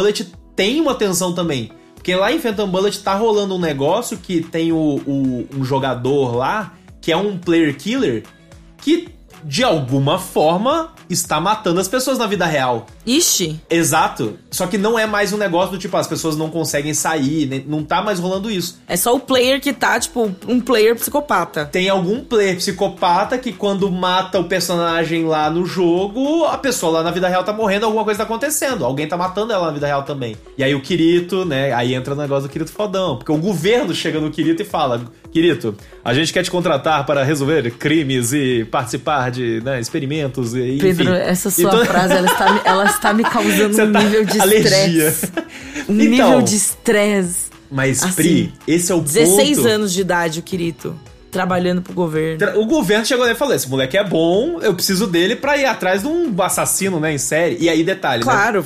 tem uma tensão também. Porque lá em Phantom Bullet tá rolando um negócio que tem um jogador lá, que é um player killer, que de alguma forma está matando as pessoas na vida real. Ixi! Exato. Só que não é mais um negócio do tipo, as pessoas não conseguem sair, não tá mais rolando isso. É só o player que tá, tipo, um player psicopata. Tem algum player psicopata que quando mata o personagem lá no jogo, a pessoa lá na vida real tá morrendo, alguma coisa tá acontecendo. Alguém tá matando ela na vida real também. E aí o Kirito, né, aí entra no negócio do Kirito fodão. Porque o governo chega no Kirito e fala, Kirito, a gente quer te contratar para resolver crimes e participar de, né, experimentos e enfim. Pedro, essa sua frase, ela está me causando um nível de estresse. Nível de estresse. Mas, assim, Pri, esse é o 16 ponto. anos de idade, o Kirito, trabalhando pro governo. O governo chegou ali e falou, esse moleque é bom, eu preciso dele pra ir atrás de um assassino, né, em série. E aí, detalhe, claro,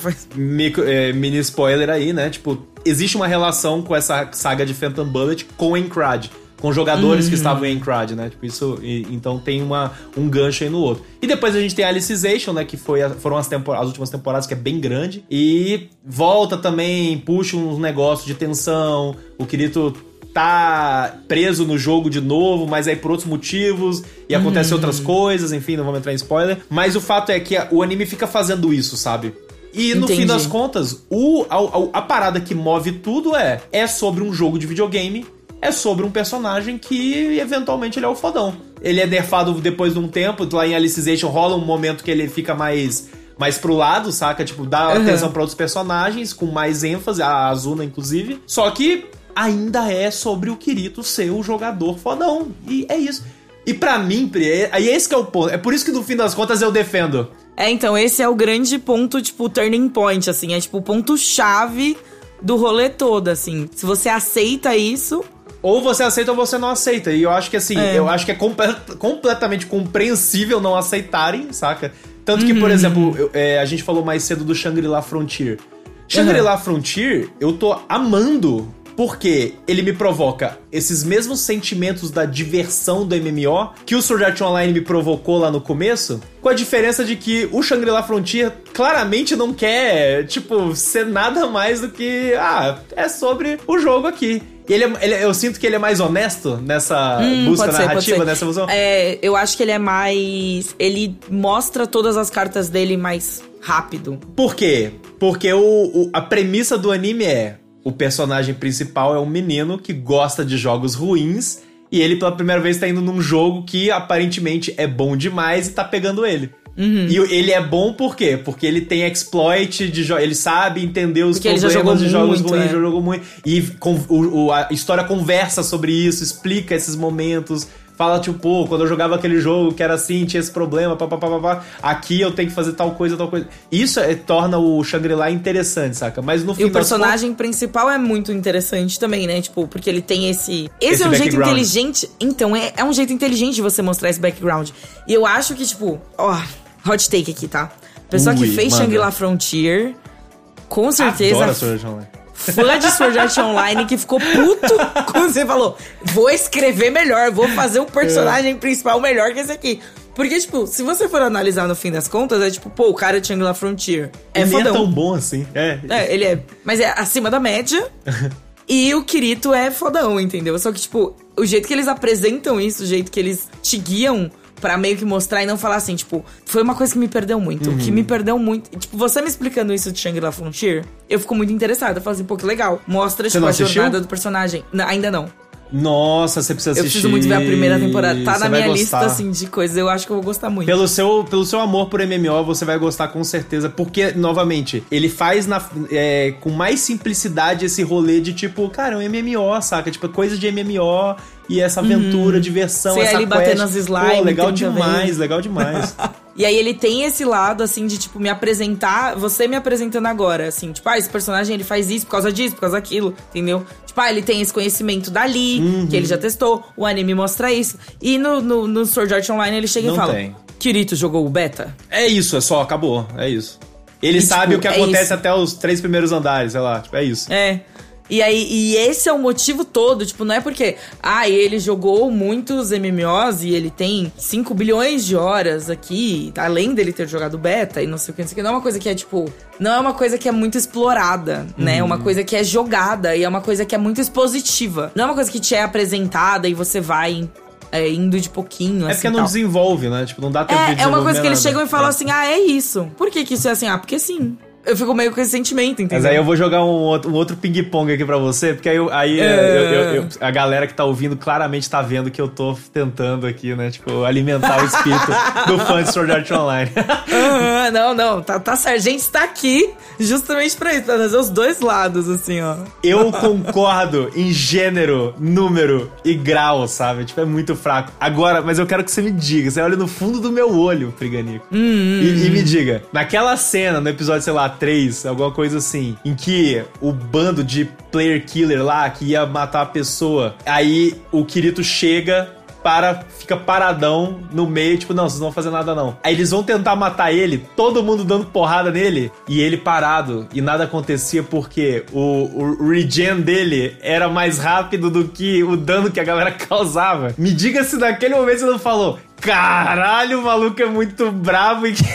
né? Mini spoiler aí, né? Tipo, existe uma relação com essa saga de Phantom Bullet com Encrad. Com jogadores que estavam em Encrad, né? Tipo, isso... então tem um gancho aí no outro. E depois a gente tem a Alicization, né? Que foram as últimas temporadas, que é bem grande. E volta também, puxa uns negócios de tensão. O Kirito tá preso no jogo de novo, mas aí por outros motivos. E acontecem outras coisas, enfim, não vamos entrar em spoiler. Mas o fato é que o anime fica fazendo isso, sabe? E no fim das contas, a parada que move tudo é sobre um jogo de videogame. É sobre um personagem que, eventualmente, ele é o fodão. Ele é nerfado depois de um tempo. Lá em Alicization rola um momento que ele fica mais pro lado, saca? Tipo, dá atenção pra outros personagens, com mais ênfase, a Azuna, inclusive. Só que ainda é sobre o Kirito ser o jogador fodão. E é isso. E pra mim, aí esse que é o ponto. É por isso que, no fim das contas, eu defendo. Então, esse é o grande ponto, tipo, turning point, assim. É, tipo, o ponto-chave do rolê todo, assim. Se você aceita isso... Ou você aceita ou você não aceita. E eu acho que, assim, eu acho que é completamente compreensível não aceitarem, saca? Tanto que, por exemplo, a gente falou mais cedo do Shangri-La Frontier. Shangri-La Frontier, eu tô amando, porque ele me provoca esses mesmos sentimentos da diversão do MMO que o Sword Art Online me provocou lá no começo, com a diferença de que o Shangri-La Frontier claramente não quer, tipo, ser nada mais do que... é sobre o jogo aqui. E eu sinto que ele é mais honesto nessa busca narrativa, nessa evolução. Eu acho que ele é mais... Ele mostra todas as cartas dele mais rápido. Por quê? Porque a premissa do anime é... O personagem principal é um menino que gosta de jogos ruins... E ele, pela primeira vez, tá indo num jogo que, aparentemente, é bom demais e tá pegando ele. E ele é bom por quê? Porque ele tem exploit de jogos. Ele sabe entender os problemas de jogos ruins, já jogou muito. E a história conversa sobre isso, explica esses momentos. Fala, tipo, pô, quando eu jogava aquele jogo que era assim, tinha esse problema, papapá. Aqui eu tenho que fazer tal coisa. Isso torna o Shangri-La interessante, saca? Mas no fim E o personagem principal é muito interessante também, né? Tipo, porque ele tem esse é um background. jeito inteligente. Então, é um jeito inteligente de você mostrar esse background. E eu acho que, tipo, hot take aqui, tá? A pessoa que fez Shangri-La Frontier, com certeza... Adora Sword Art Online. Fã de Sword Art Online que ficou puto quando você falou, vou escrever melhor, vou fazer um personagem principal melhor que esse aqui. Porque, tipo, se você for analisar no fim das contas, é tipo, pô, o cara de Shangri-La Frontier é ele fodão. Ele é tão bom assim. Ele é. Mas é acima da média. E o Kirito é fodão, entendeu? Só que, tipo, o jeito que eles apresentam isso, o jeito que eles te guiam pra meio que mostrar e não falar assim, tipo, foi uma coisa que me perdeu muito. O que me perdeu muito... Tipo, você me explicando isso de Shangri-La Frontier, eu fico muito interessada. Eu falo assim, pô, que legal. Mostra, tipo, a jornada do personagem. Não, ainda não. Nossa, você precisa assistir. Eu preciso muito ver a primeira temporada. Tá na minha lista, gostar. assim, de coisas. Eu acho que eu vou gostar muito. Pelo seu amor por MMO, você vai gostar com certeza. Porque, novamente, ele faz com mais simplicidade esse rolê de tipo, cara, é um MMO, saca? Tipo, coisa de MMO e essa aventura, diversão, essa ali bater nas slimes. Pô, legal demais, legal demais. E aí ele tem esse lado, assim, de, tipo, me apresentar... Você me apresentando agora, assim. Tipo, esse personagem, ele faz isso por causa disso, por causa daquilo, entendeu? Tipo, ele tem esse conhecimento dali, que ele já testou. O anime mostra isso. E no Sword Art Online, ele chega e fala... Kirito jogou o beta? É isso, acabou. É isso. Ele sabe o que acontece até os 3 primeiros andares, sei lá. Tipo, é isso. E aí, e esse é o motivo todo, tipo, não é porque, ele jogou muitos MMOs e ele tem 5 bilhões de horas aqui, além dele ter jogado beta e não sei o que, não sei o que. Não é uma coisa que é, tipo, não é uma coisa que é muito explorada, né? É uma coisa que é jogada e é uma coisa que é muito expositiva. Não é uma coisa que te é apresentada e você vai... indo de pouquinho, assim, porque não desenvolve, né? Tipo, não dá tempo de desenvolver. É uma coisa que eles chegam e falam assim, é isso. Por que isso é assim? Porque sim. Eu fico meio com esse sentimento, entendeu? Mas aí eu vou jogar um outro ping-pong aqui pra você, porque aí a galera que tá ouvindo claramente tá vendo que eu tô tentando aqui, né? Tipo, alimentar o espírito do fã de Sword Art Online. Não, tá certo. A gente tá aqui justamente pra isso, pra trazer os dois lados, assim, ó. Eu concordo em gênero, número e grau, sabe? Tipo, é muito fraco. Agora, mas eu quero que você me diga, você olha no fundo do meu olho, Friganico, e me diga, naquela cena, no episódio, sei lá, 3, alguma coisa assim, em que o bando de player killer lá, que ia matar a pessoa, aí o Kirito chega, fica paradão no meio, tipo, não, vocês não vão fazer nada não. Aí eles vão tentar matar ele, todo mundo dando porrada nele, e ele parado, e nada acontecia porque o regen dele era mais rápido do que o dano que a galera causava. Me diga se naquele momento você não falou, caralho, o maluco é muito brabo e que...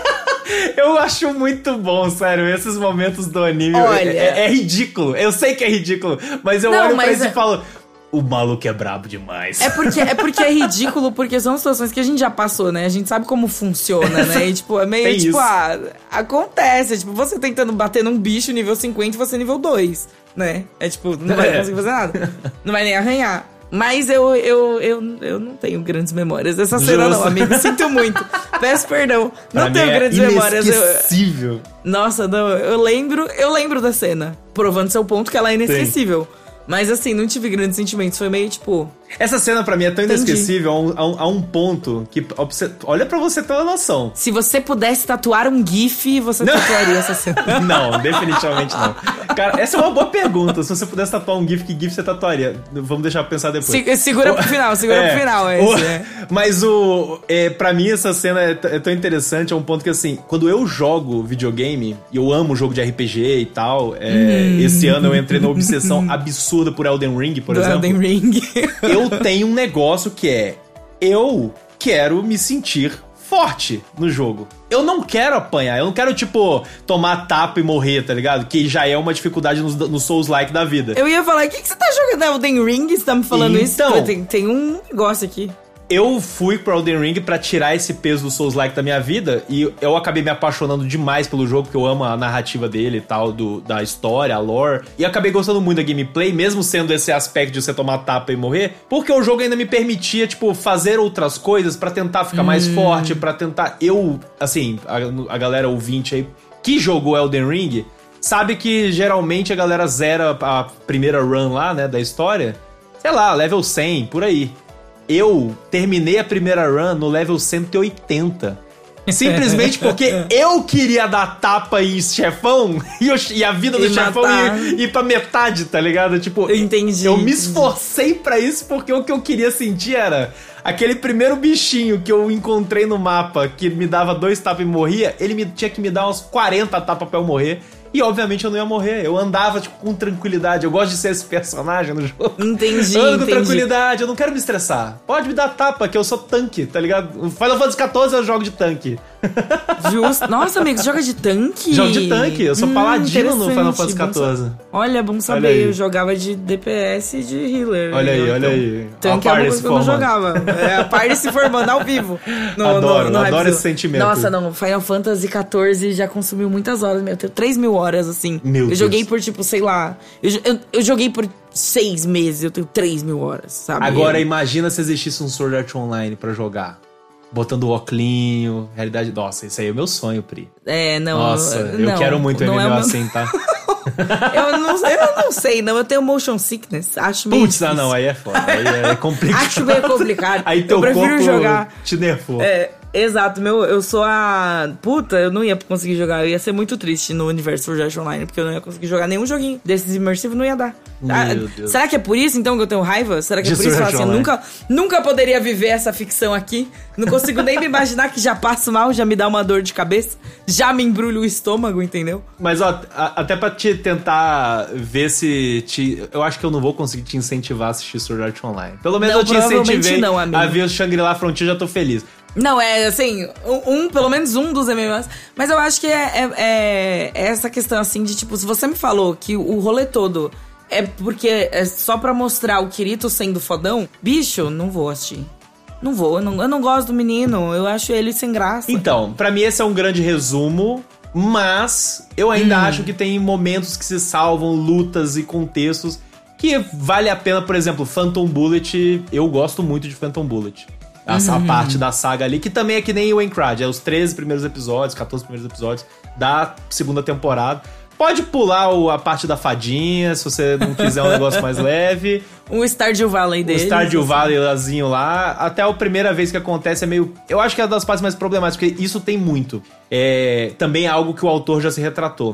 Eu acho muito bom, sério, esses momentos do anime. Olha, é ridículo. Eu sei que é ridículo, mas eu olho pra isso e falo... O maluco é brabo demais. É porque é ridículo, porque são situações que a gente já passou, né? A gente sabe como funciona, né? E, tipo, é meio, tem tipo, isso. Acontece. Tipo, você tentando bater num bicho nível 50 e você nível 2, né? É tipo, não vai conseguir fazer nada. Não vai nem arranhar. Mas eu não tenho grandes memórias dessa cena, não, amigo. Sinto muito. Peço perdão. Não tenho grandes memórias. Inesquecível. Nossa, não, eu lembro da cena. Provando seu ponto que ela é inesquecível. Sim. Mas assim, não tive grandes sentimentos. Foi meio tipo... Essa cena pra mim é tão inesquecível a um ponto que... Olha pra você ter uma noção. Se você pudesse tatuar um GIF, você tatuaria essa cena. Não, definitivamente não. Cara, essa é uma boa pergunta. Se você pudesse tatuar um GIF, que GIF você tatuaria? Vamos deixar pra pensar depois. Segura pro final, pro final. Mas pra mim essa cena é tão interessante, é um ponto que assim, quando eu jogo videogame, e eu amo jogo de RPG e tal, esse ano eu entrei numa obsessão absurda por Elden Ring, por exemplo. Elden Ring. Eu tenho um negócio que eu quero me sentir forte no jogo. Eu não quero apanhar, eu não quero, tipo, tomar tapa e morrer, tá ligado? Que já é uma dificuldade no Souls-like da vida. Eu ia falar, o que você tá jogando Elden Ring? Você tá me falando isso? Tem um negócio aqui. Eu fui pro Elden Ring pra tirar esse peso do Souls-like da minha vida e eu acabei me apaixonando demais pelo jogo, porque eu amo a narrativa dele e tal, da história, a lore. E acabei gostando muito da gameplay, mesmo sendo esse aspecto de você tomar tapa e morrer, porque o jogo ainda me permitia, tipo, fazer outras coisas pra tentar ficar mais forte, pra tentar... a galera ouvinte aí que jogou Elden Ring, sabe que geralmente a galera zera a primeira run lá, né, da história, sei lá, level 100, por aí. Eu terminei a primeira run no level 180. Simplesmente porque eu queria dar tapa em chefão e a vida do chefão ir pra metade, tá ligado? Tipo, entendi. Eu me esforcei pra isso porque o que eu queria sentir era aquele primeiro bichinho que eu encontrei no mapa que me dava 2 tapas e morria, ele tinha que me dar uns 40 tapas pra eu morrer. E, obviamente, eu não ia morrer. Eu andava, tipo, com tranquilidade. Eu gosto de ser esse personagem no jogo. Entendi, eu ando com tranquilidade. Eu não quero me estressar. Pode me dar tapa, que eu sou tanque, tá ligado? Final Fantasy XIV eu jogo de tanque. Justo. Nossa, amigo, você joga de tanque? Jogo de tanque, eu sou paladino no Final Fantasy XIV. Olha, bom saber, eu jogava de DPS e de healer. Olha aí. Tanque é uma coisa que eu não jogava. A party se formando ao vivo. Adoro esse sentimento. Nossa, não, Final Fantasy XIV já consumiu muitas horas, eu tenho 3.000 horas, assim. Meu Deus. Eu joguei por, tipo, sei lá, eu joguei por 6 meses, eu tenho 3.000 horas, sabe? Agora, imagina se existisse um Sword Art Online pra jogar. Botando o óculinho, realidade... Nossa, isso aí é o meu sonho, Pri. Não... Nossa, eu quero muito MMO assim, tá? eu não sei, não. Eu tenho motion sickness. Acho meio difícil. Não, aí é foda. Aí é complicado. Acho meio complicado. Aí teu corpo jogar. te nerfou. Exato, eu sou a... Puta, eu não ia conseguir jogar. Eu ia ser muito triste no universo Sword Art Online, porque eu não ia conseguir jogar nenhum joguinho desses imersivos, não ia dar. Meu Deus. Será que é por isso, então, que eu tenho raiva? Será que é por isso que eu falo assim, nunca poderia viver essa ficção aqui? Não consigo nem me imaginar que já passo mal, já me dá uma dor de cabeça, já me embrulha o estômago, entendeu? Mas, ó, até pra te tentar ver se... Eu acho que eu não vou conseguir te incentivar a assistir Sword Art Online. Pelo menos eu te incentivei a ver o Shangri-La Frontier, já tô feliz. Não, assim, pelo menos um dos MMOs. Mas eu acho que é essa questão, assim, de tipo, se você me falou que o rolê todo é porque é só pra mostrar o Kirito sendo fodão, bicho, não vou assistir. Não vou, eu não gosto do menino, eu acho ele sem graça. Então, pra mim esse é um grande resumo, mas eu ainda acho que tem momentos que se salvam, lutas e contextos que vale a pena, por exemplo, Phantom Bullet, eu gosto muito de Phantom Bullet. Essa parte da saga ali, que também é que nem o Aincrad, é os 13 primeiros episódios, 14 primeiros episódios da segunda temporada. Pode pular a parte da fadinha, se você não quiser um negócio mais leve. Um Stardew Valley dele. Um Stardew Valleyzinho lá. Até a primeira vez que acontece é meio... Eu acho que é uma das partes mais problemáticas, porque isso tem muito. Também é algo que o autor já se retratou.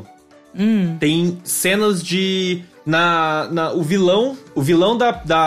Tem cenas de... O vilão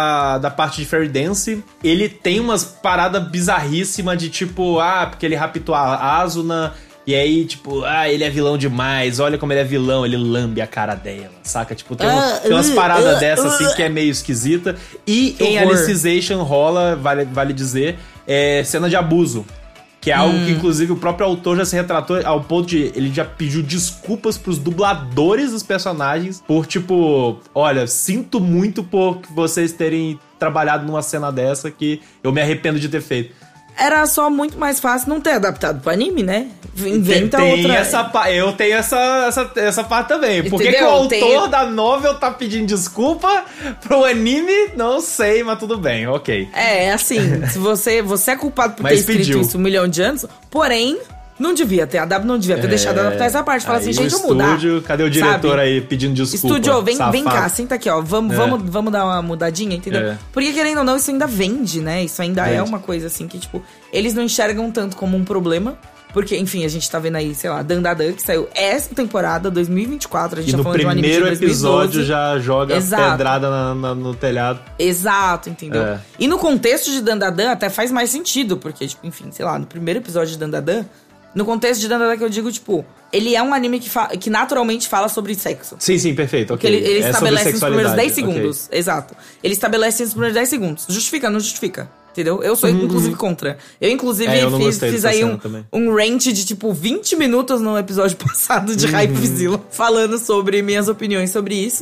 da parte de Fairy Dance, ele tem umas paradas bizarríssimas de tipo, porque ele raptou a Asuna, e aí, tipo, ele é vilão demais, olha como ele é vilão, ele lambe a cara dela, saca? Tipo, tem umas paradas dessas assim que é meio esquisita. E em Alicization rola, vale dizer, cena de abuso. Que é algo que, inclusive, o próprio autor já se retratou ao ponto de... Ele já pediu desculpas pros dubladores dos personagens por, tipo... Olha, sinto muito por vocês terem trabalhado numa cena dessa que eu me arrependo de ter feito. Era só muito mais fácil não ter adaptado pro anime, né? Inventa outra... Eu tenho essa parte também. Por que o autor da novel tá pedindo desculpa pro anime? Não sei, mas tudo bem, ok. Assim, se você é culpado por ter escrito isso 1 milhão de anos, porém... Não devia ter, a W não devia ter deixado adaptar essa parte. Fala assim, gente, vamos mudar. Cadê o diretor aí pedindo desculpa? Estúdio, vem cá, senta aqui, ó. Vamos dar uma mudadinha, entendeu? Porque, querendo ou não, isso ainda vende, né? Isso ainda é uma coisa, assim, que, tipo, eles não enxergam tanto como um problema. Porque, enfim, a gente tá vendo aí, sei lá, Dandadan, que saiu essa temporada, 2024. A gente tá falando de um anime de 2012. E no primeiro episódio já joga pedrada no telhado. Exato, entendeu? E no contexto de Dandadan até faz mais sentido. Porque, tipo, enfim, sei lá, no primeiro episódio de Dandadan... No contexto de Dandadan que eu digo, tipo... Ele é um anime que naturalmente fala sobre sexo. Sim, perfeito, ok. Porque ele estabelece nos primeiros 10 segundos. Okay. Exato. Ele estabelece nos primeiros 10 segundos. Justifica, não justifica. Entendeu? Eu sou, inclusive, contra. Eu, inclusive, fiz aí um rant de, tipo, 20 minutos no episódio passado de Hypezilla. Falando sobre minhas opiniões sobre isso.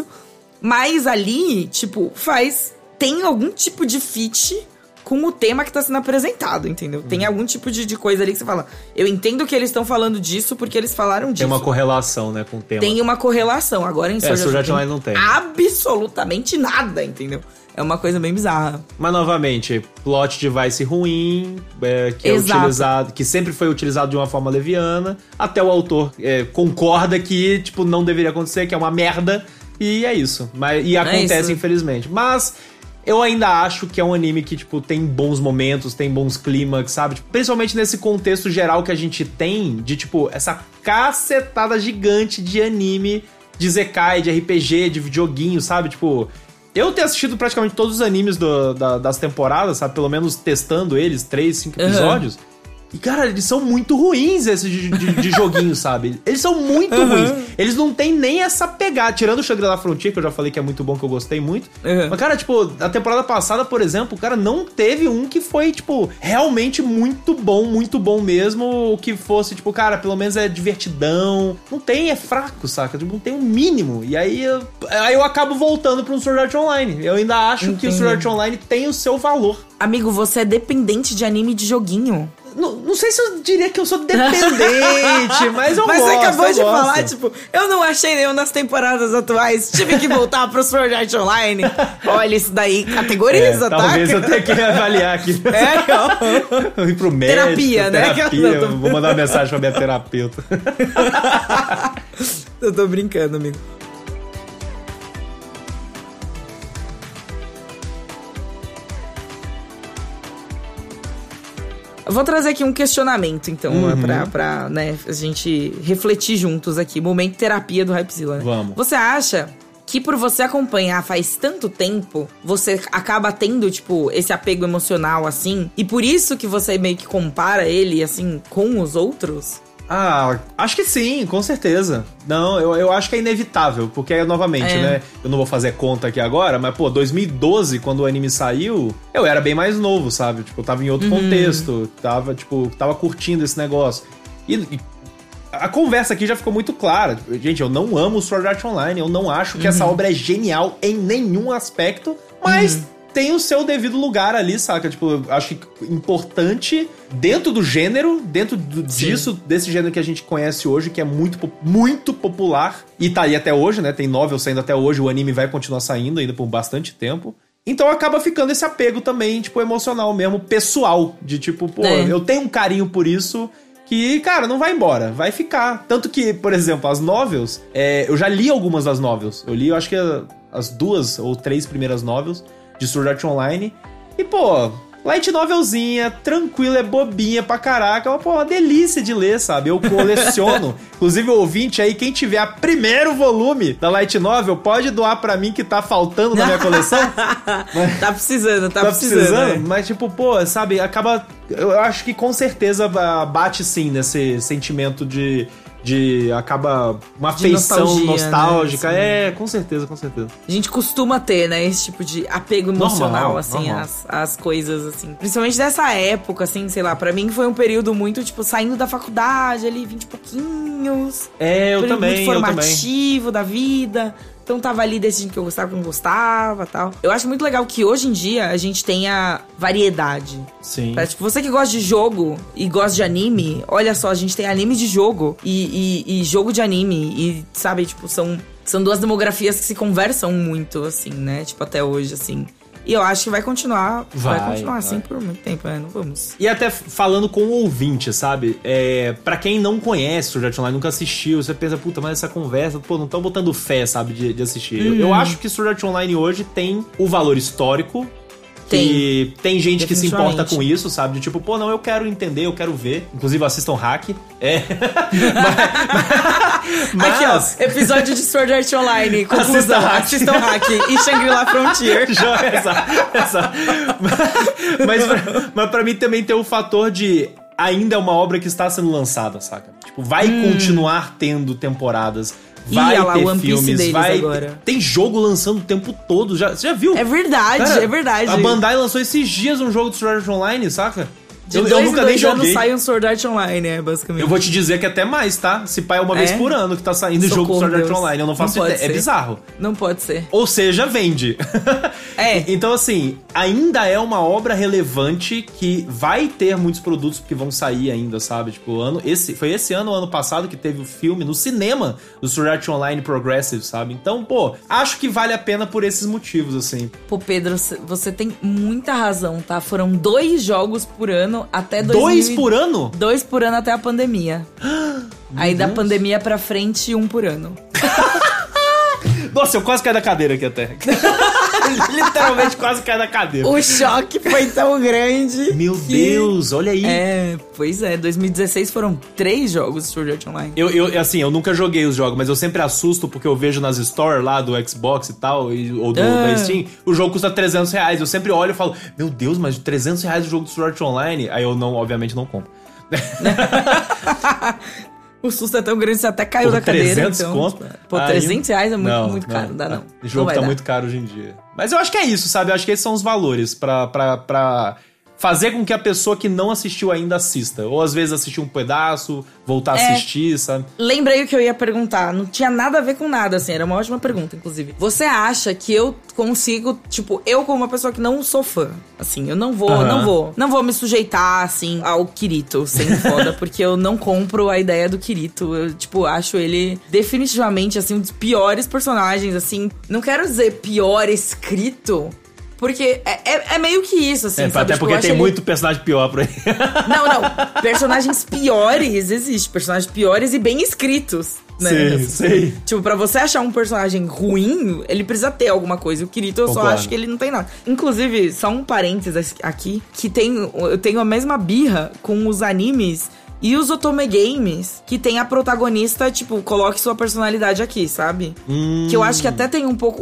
Mas ali, tipo, tem algum tipo de fit... com o tema que tá sendo apresentado, entendeu? Tem algum tipo de coisa ali que você fala... Eu entendo que eles estão falando disso porque eles falaram disso. Tem uma correlação, né, com o tema. Tem uma correlação. Agora em Sword Art Online não tem. Absolutamente nada, entendeu? É uma coisa bem bizarra. Mas, novamente, plot device ruim, que é utilizado... Que sempre foi utilizado de uma forma leviana. Até o autor concorda que, tipo, não deveria acontecer, que é uma merda. E é isso. E acontece, infelizmente. Mas... Eu ainda acho que é um anime que, tipo, tem bons momentos, tem bons clímax, sabe? Tipo, principalmente nesse contexto geral que a gente tem de, tipo, essa cacetada gigante de anime, de Zekai, de RPG, de videoguinho, sabe? Tipo, eu tenho assistido praticamente todos os animes das temporadas, sabe? Pelo menos testando eles, 3, 5 episódios. E, cara, eles são muito ruins esses de joguinho, sabe? Eles são muito ruins. Eles não têm nem essa pegada. Tirando o Shangri-La Frontier, que eu já falei que é muito bom, que eu gostei muito. Mas, cara, tipo, a temporada passada, por exemplo, o cara não teve um que foi, tipo, realmente muito bom mesmo. Que fosse, tipo, cara, pelo menos é divertidão. Não tem, é fraco, saca? Tipo, não tem um mínimo. E aí eu acabo voltando pro Sword Art Online. Eu ainda acho que o Sword Art Online tem o seu valor. Amigo, você é dependente de anime de joguinho. Não sei se eu diria que eu sou dependente, mas eu gosto. Mas você acabou de falar, tipo, eu não achei nenhum nas temporaras atuais, tive que voltar pro Sword Art Online. Olha, isso daí categoriza, tá? Talvez eu tenha que avaliar aqui. Ir pro médico. Terapia, né? Terapia. Vou mandar uma mensagem pra minha terapeuta. Eu tô brincando, amigo. Eu vou trazer aqui um questionamento, então, pra né, a gente refletir juntos aqui. Momento terapia do Hypezilla, né? Vamos. Você acha que por você acompanhar faz tanto tempo, você acaba tendo, tipo, esse apego emocional, assim? E por isso que você meio que compara ele, assim, com os outros? Ah, acho que sim, com certeza. Não, eu acho que é inevitável, porque, novamente, né, eu não vou fazer conta aqui agora, mas, 2012, quando o anime saiu, eu era bem mais novo, sabe? Tipo, eu tava em outro contexto, tava curtindo esse negócio. E a conversa aqui já ficou muito clara. Gente, eu não amo o Sword Art Online, eu não acho que essa obra é genial em nenhum aspecto, mas tem o seu devido lugar ali, saca? Tipo, eu acho que importante dentro do gênero, desse gênero que a gente conhece hoje, que é muito popular, e tá aí até hoje, né? Tem novel saindo até hoje, o anime vai continuar saindo ainda por bastante tempo. Então acaba ficando esse apego também, tipo, emocional mesmo, pessoal, de tipo, eu tenho um carinho por isso que, cara, não vai embora, vai ficar. Tanto que, por exemplo, as novels, eu já li algumas das novels. Eu li, eu acho que as 2 ou 3 primeiras novels de Sword Art Online. E, light novelzinha, tranquila, é bobinha pra caraca. Uma delícia de ler, sabe? Eu coleciono. Inclusive, o ouvinte aí, quem tiver o primeiro volume da light novel, pode doar pra mim que tá faltando na minha coleção. Tá precisando, tá precisando. Mas, tipo, sabe, acaba... Eu acho que com certeza bate, sim, nesse sentimento de acaba uma afeição nostálgica, né? Com certeza. A gente costuma ter, né, esse tipo de apego emocional, assim, às coisas, assim. Principalmente dessa época, assim, sei lá, pra mim foi um período muito, tipo, saindo da faculdade ali, 20 e pouquinhos. Eu também, muito formativo da vida. Então tava ali decidindo que eu gostava, que eu não gostava e tal. Eu acho muito legal que hoje em dia a gente tenha variedade. Sim. Tipo, você que gosta de jogo e gosta de anime, olha só, a gente tem anime de jogo e jogo de anime. E, sabe, tipo, são duas demografias que se conversam muito, assim, né? Tipo, até hoje, assim. E eu acho que vai continuar assim por muito tempo, né? Não vamos. E até falando com o ouvinte, sabe? Pra quem não conhece o Sword Art Online, nunca assistiu, você pensa, puta, mas essa conversa, não estão botando fé, sabe, de assistir. Eu acho que Sword Art Online hoje tem o valor histórico. Tem gente que se importa com isso, sabe? De tipo, não, eu quero entender, eu quero ver. Inclusive, assistam Hack. Mas... Aqui, ó, episódio de Sword Art Online. Conclusão, assistam Hack e Shangri-La Frontier. Exato. Mas pra mim também tem o fator de... Ainda é uma obra que está sendo lançada, saca? Tipo, vai continuar tendo temporadas. Vai ter One Piece filmes, agora. Tem jogo lançando o tempo todo. Você já viu? É verdade, cara, é verdade. A Bandai lançou esses dias um jogo de Sword Art Online, saca? Eu nunca nem joguei. Sai um Sword Art Online, basicamente. Eu vou te dizer que até mais, tá? Se pá é uma vez por ano que tá saindo o jogo de Sword Art Online. Eu não faço ideia. É bizarro. Não pode ser. Ou seja, vende. Então, assim, ainda é uma obra relevante que vai ter muitos produtos que vão sair ainda, sabe? Tipo, foi esse ano, o ano passado, que teve o filme no cinema do Sword Art Online Progressive, sabe? Então, acho que vale a pena por esses motivos, assim. Pedro, você tem muita razão, tá? Foram 2 jogos por ano até 2 por ano? 2 por ano até a pandemia. Aí da pandemia pra frente, 1 por ano. Nossa, eu quase caí da cadeira aqui até. Literalmente quase caí da cadeira. O choque foi tão grande. Meu Deus, olha aí. Pois é, 2016 foram 3 jogos de Sword Art Online. Eu nunca joguei os jogos, mas eu sempre assusto porque eu vejo nas stores lá do Xbox e tal, ou da Steam, o jogo custa R$300. Eu sempre olho e falo, meu Deus, mas R$300 o jogo de Sword Art Online? Aí eu obviamente não compro. O susto é tão grande que você até caiu da cadeira. 300 então, conto? Pô, 300 reais é muito caro, não dá não. O jogo tá muito caro hoje em dia. Mas eu acho que é isso, sabe? Eu acho que esses são os valores pra fazer com que a pessoa que não assistiu ainda assista. Ou às vezes assistir um pedaço, voltar a assistir, sabe? Lembrei o que eu ia perguntar. Não tinha nada a ver com nada, assim. Era uma ótima pergunta, inclusive. Você acha que eu consigo, tipo, eu como uma pessoa que não sou fã, assim, eu não vou me sujeitar, assim, ao Kirito sendo foda, porque eu não compro a ideia do Kirito. Eu, tipo, acho ele definitivamente, assim, um dos piores personagens, assim. Não quero dizer pior escrito, porque é meio que isso, assim, sabe? Até tipo, porque tem muito personagem pior por aí. Não. Personagens piores existem. Personagens piores e bem escritos, né? Sei. Tipo, pra você achar um personagem ruim, ele precisa ter alguma coisa. O Kirito, eu só acho que ele não tem nada. Inclusive, só um parênteses aqui, que eu tenho a mesma birra com os animes e os otome games, que tem a protagonista, tipo, coloque sua personalidade aqui, sabe? Que eu acho que até tem um pouco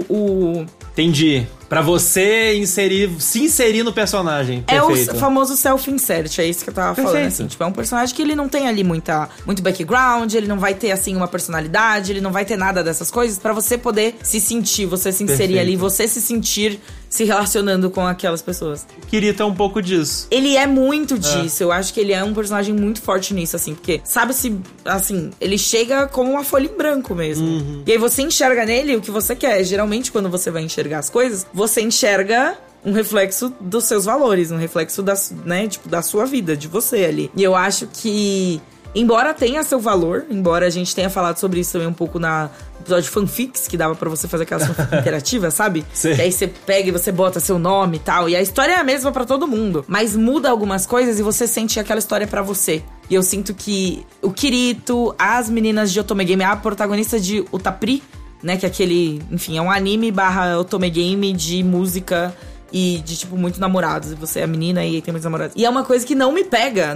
Entendi. Pra você se inserir no personagem. Perfeito. É o famoso self-insert, é isso que eu tava falando, assim. Tipo, é um personagem que ele não tem ali muito background, ele não vai ter, assim, uma personalidade, ele não vai ter nada dessas coisas pra você poder se sentir, você se inserir ali, você se sentir se relacionando com aquelas pessoas. O Kirito é um pouco disso. Ele é muito disso, eu acho que ele é um personagem muito forte nisso, assim, porque, sabe-se, assim, ele chega como uma folha em branco mesmo. E aí você enxerga nele o que você quer. Geralmente, quando você vai enxergar as coisas, você enxerga um reflexo dos seus valores, um reflexo da sua vida, de você ali. E eu acho que, embora tenha seu valor, embora a gente tenha falado sobre isso também um pouco na episódio fanfics, que dava pra você fazer aquelas fanfics interativas, sabe? Sim. E aí você pega e você bota seu nome e tal, e a história é a mesma pra todo mundo, mas muda algumas coisas e você sente que aquela história é pra você. E eu sinto que o Kirito, as meninas de Otome Game, a protagonista de Utapri, né, que é aquele, enfim, é um anime / otome game de música e de, tipo, muitos namorados. E você é a menina e tem muitos namorados. E é uma coisa que não me pega,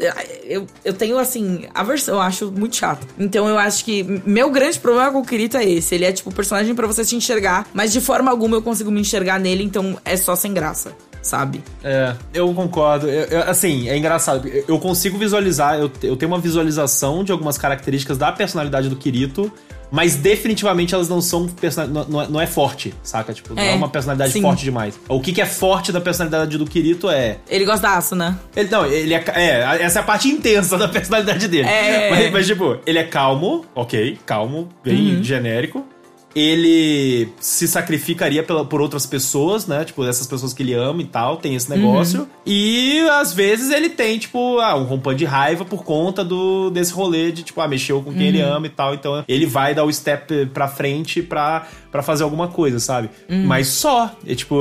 eu tenho, assim, aversão, eu acho muito chato. Então eu acho que meu grande problema com o Kirito é esse. Ele é, tipo, o personagem pra você se enxergar, mas de forma alguma eu consigo me enxergar nele, então é só sem graça, sabe? Eu concordo. Assim, é engraçado. Eu consigo visualizar, eu tenho uma visualização de algumas características da personalidade do Kirito, mas definitivamente elas não são não é forte, saca? Tipo, não é uma personalidade forte demais. O que é forte da personalidade do Kirito é... Ele gosta da aço, né? Essa é a parte intensa da personalidade dele. Mas, tipo, ele é calmo, calmo, bem genérico. Ele se sacrificaria por outras pessoas, né? Tipo, essas pessoas que ele ama e tal, tem esse negócio. E, às vezes, ele tem, tipo, um rompante de raiva por conta desse rolê de, tipo, mexeu com quem ele ama e tal. Então, ele vai dar o step pra frente pra fazer alguma coisa, sabe? Mas só.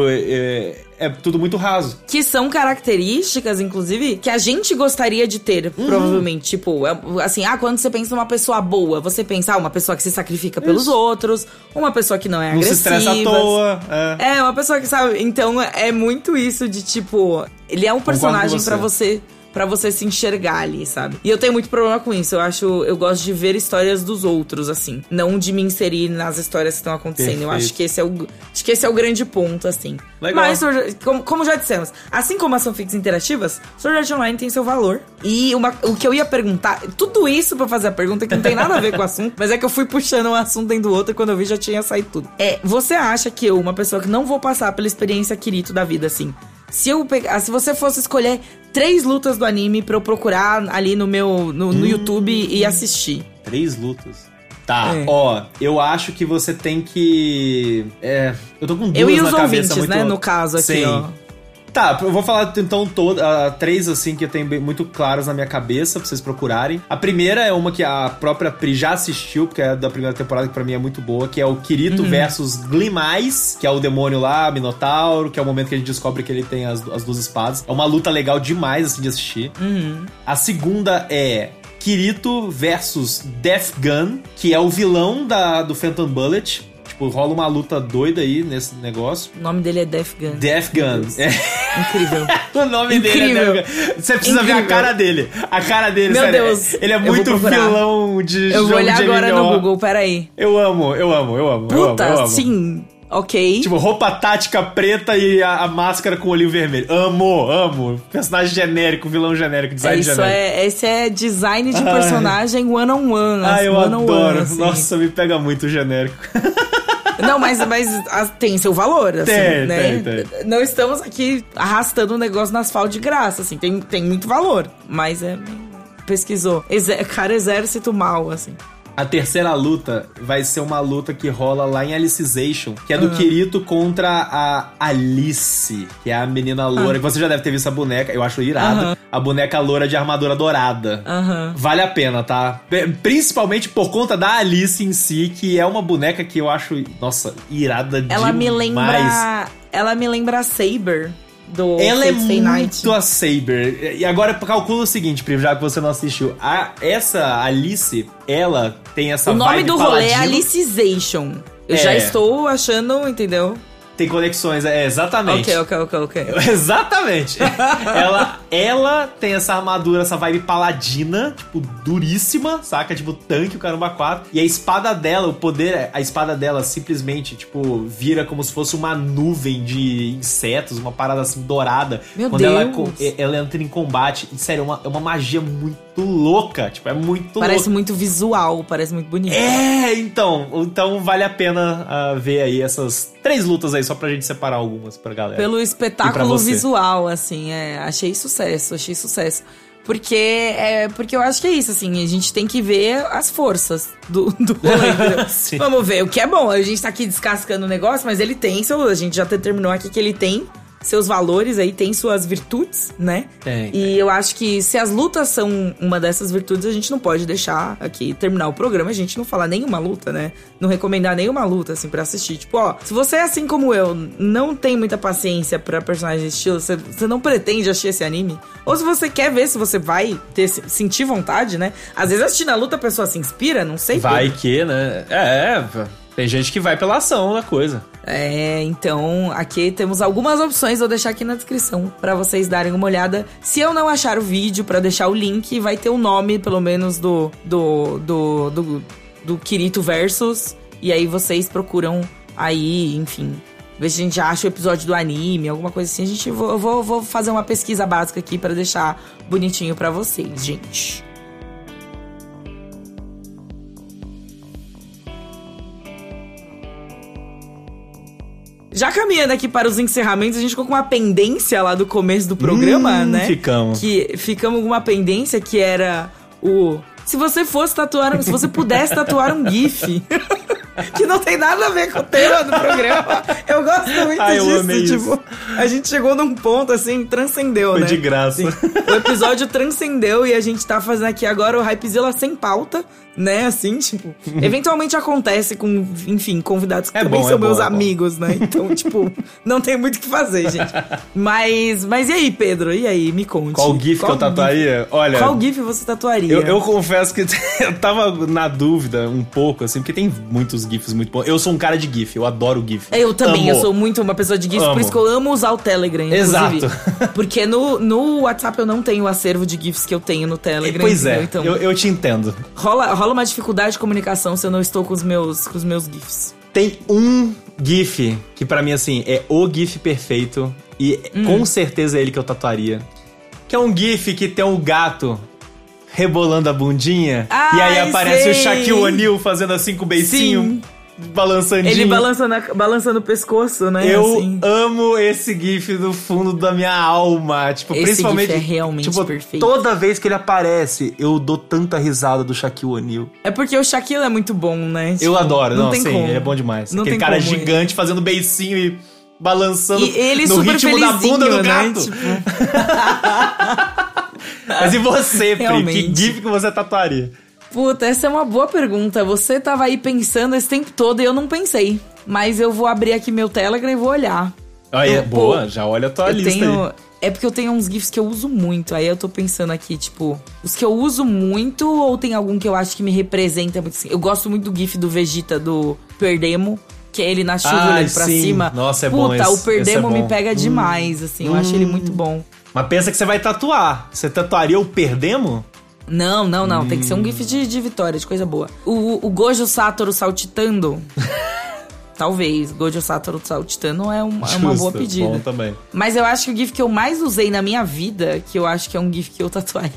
É tudo muito raso. Que são características, inclusive, que a gente gostaria de ter, provavelmente. Tipo, assim, quando você pensa numa pessoa boa, você pensa, uma pessoa que se sacrifica pelos outros, uma pessoa que não é agressiva. Não se estressa à toa. Uma pessoa que sabe... Então, é muito isso de, tipo... Ele é um personagem pra você se enxergar ali, sabe? E eu tenho muito problema com isso. Eu gosto de ver histórias dos outros, assim. Não de me inserir nas histórias que estão acontecendo. Perfeito. Eu acho que esse é o grande ponto, assim. Legal. Mas, como já dissemos, assim como as fanfics interativas, Sword Art Online tem seu valor. E o que eu ia perguntar... Tudo isso pra fazer a pergunta que não tem nada a ver com o assunto, mas é que eu fui puxando um assunto dentro do outro e quando eu vi já tinha saído tudo. Você acha que uma pessoa que não vou passar pela experiência Kirito da vida, assim... Se você fosse escolher 3 lutas do anime pra eu procurar ali no YouTube e assistir. 3 lutas? Tá, eu acho que você tem que... eu tô com duas na cabeça. Eu e os ouvintes, né, no caso aqui, Sim. Tá, eu vou falar então 3 assim que eu tenho muito claras na minha cabeça pra vocês procurarem. A primeira é uma que a própria Pri já assistiu, porque é da primeira temporada, que pra mim é muito boa, que é o Kirito versus Glimais, que é o demônio lá, Minotauro, que é o momento que a gente descobre que ele tem as 2 espadas. É uma luta legal demais, assim, de assistir. A segunda é Kirito versus Death Gun, que é o vilão do Phantom Bullet. Tipo, rola uma luta doida aí nesse negócio. O nome dele é Death Gun. Death Gun. Incrível. O nome dele é Death Gun. Você precisa ver a cara dele. A cara dele, meu sério. Deus. Ele é muito vilão de Eu vou olhar agora MMO. no Google, peraí. Eu amo. Puta, sim. Ok. Tipo, roupa tática preta e a máscara com o olhinho vermelho. Amo. Personagem genérico, vilão genérico, design genérico. Esse é design de personagem one-on-one. Eu adoro. Assim. Nossa, me pega muito o genérico. Não, mas tem seu valor, assim, tem. Não estamos aqui arrastando um negócio no asfalto de graça, assim. Tem muito valor, mas pesquisou. Cara, exército mal, assim. A terceira luta vai ser uma luta que rola lá em Alicization, que é do Kirito contra a Alice, que é a menina loura, que você já deve ter visto a boneca, eu acho irado. A boneca loura de armadura dourada. Vale a pena, tá? Principalmente por conta da Alice em si, que é uma boneca que eu acho, nossa, irada demais. Ela me lembra a Saber. Ela é muito a Saber. E agora calcula o seguinte, Pri, já que você não assistiu. Essa Alice, ela tem essa vibe paladino. O nome do rolê é Alicization. Eu já estou achando, entendeu? Tem conexões, exatamente. Ok. Exatamente. ela tem essa armadura, essa vibe paladina, tipo, duríssima, saca? Tipo, tanque, o caramba 4. E a espada dela, a espada dela simplesmente, tipo, vira como se fosse uma nuvem de insetos, uma parada assim, dourada. Meu Quando Deus. ela entra em combate, e sério, é uma magia muito louca, tipo, é muito Parece muito visual, parece muito bonito. Então vale a pena ver aí essas 3 lutas aí, só pra gente separar algumas pra galera. Pelo espetáculo visual, assim, achei sucesso. Porque eu acho que é isso, assim, a gente tem que ver as forças do rolê. Vamos ver, o que é bom, a gente tá aqui descascando o negócio, mas ele tem a gente já determinou aqui que ele tem seus valores aí, tem suas virtudes, né? E eu acho que se as lutas são uma dessas virtudes, a gente não pode deixar aqui terminar o programa, a gente não falar nenhuma luta, né? Não recomendar nenhuma luta, assim, pra assistir. Tipo, se você é assim como eu, não tem muita paciência pra personagens de estilo, você não pretende assistir esse anime, ou se você quer ver se você vai sentir vontade, né? Às vezes assistindo a luta a pessoa se inspira, não sei. Vai que, né? Tem gente que vai pela ação da coisa. Então aqui temos algumas opções, vou deixar aqui na descrição pra vocês darem uma olhada. Se eu não achar o vídeo, pra deixar o link, vai ter o nome, pelo menos, do Kirito Versus. E aí vocês procuram aí, enfim, ver se a gente acha o episódio do anime, alguma coisa assim. Eu vou fazer uma pesquisa básica aqui pra deixar bonitinho pra vocês, gente. Já caminhando aqui para os encerramentos, a gente ficou com uma pendência lá do começo do programa, né? Ficamos com uma pendência que era se você pudesse tatuar um GIF. Que não tem nada a ver com o tema do programa. Eu gosto muito disso. Eu amei isso. A gente chegou num ponto, assim, transcendeu, Foi né? de graça. Assim, o episódio transcendeu e a gente tá fazendo aqui agora o Hypezilla sem pauta, né? Assim, tipo, eventualmente acontece com, enfim, convidados que também são meus amigos, né? Então, tipo, não tem muito o que fazer, gente. Mas e aí, Pedro? E aí, me conte. Qual GIF que eu tatuaria? Olha... Qual GIF você tatuaria? Eu confesso que eu tava na dúvida um pouco, assim, porque tem muitos GIFs muito bons. Eu sou um cara de GIF, eu adoro GIF. Eu também, eu sou muito uma pessoa de GIF, por isso que eu amo usar o Telegram, inclusive. Exato. Porque no WhatsApp eu não tenho o acervo de GIFs que eu tenho no Telegram. Pois é, então, eu te entendo. Rola uma dificuldade de comunicação se eu não estou com os meus GIFs. Tem um GIF que pra mim, assim, é o GIF perfeito. E com certeza é ele que eu tatuaria. Que é um GIF que tem um gato rebolando a bundinha. E aí aparece o Shaquille O'Neal fazendo assim com o beicinho, balançandinho. Ele balançando o pescoço, né? Eu assim. amo esse GIF do fundo da minha alma. Tipo, esse principalmente. GIF é realmente perfeito. Toda vez que ele aparece, eu dou tanta risada do Shaquille O'Neal. É porque o Shaquille é muito bom, né? Tipo, eu adoro, não tem sim, como. Ele é bom demais. Não Aquele tem cara como, gigante fazendo beicinho e balançando e ele no super ritmo da bunda do gato. Né? Tipo... Mas e você, Pri? Realmente. Que GIF que você tatuaria? Puta, essa é uma boa pergunta. Você tava aí pensando esse tempo todo e eu não pensei. Mas eu vou abrir aqui meu Telegram e vou olhar. Boa, já olha a tua lista aí. É porque eu tenho uns GIFs que eu uso muito. Aí eu tô pensando aqui, tipo... Os que eu uso muito ou tem algum que eu acho que me representa muito? Eu gosto muito do GIF do Vegeta, do Perdemo. Que é ele na chuva olhando pra cima. Nossa, é bom. Puta, o Perdemo me pega demais, assim. Eu acho ele muito bom. Mas pensa que você vai tatuar. Você tatuaria o Perdemo? Não. Tem que ser um GIF de vitória, de coisa boa. O Gojo Satoru saltitando. talvez. Gojo Satoru Titano é uma boa pedida. Bom também. Mas eu acho que o GIF que eu mais usei na minha vida, que eu acho que é um GIF que eu tatuaria.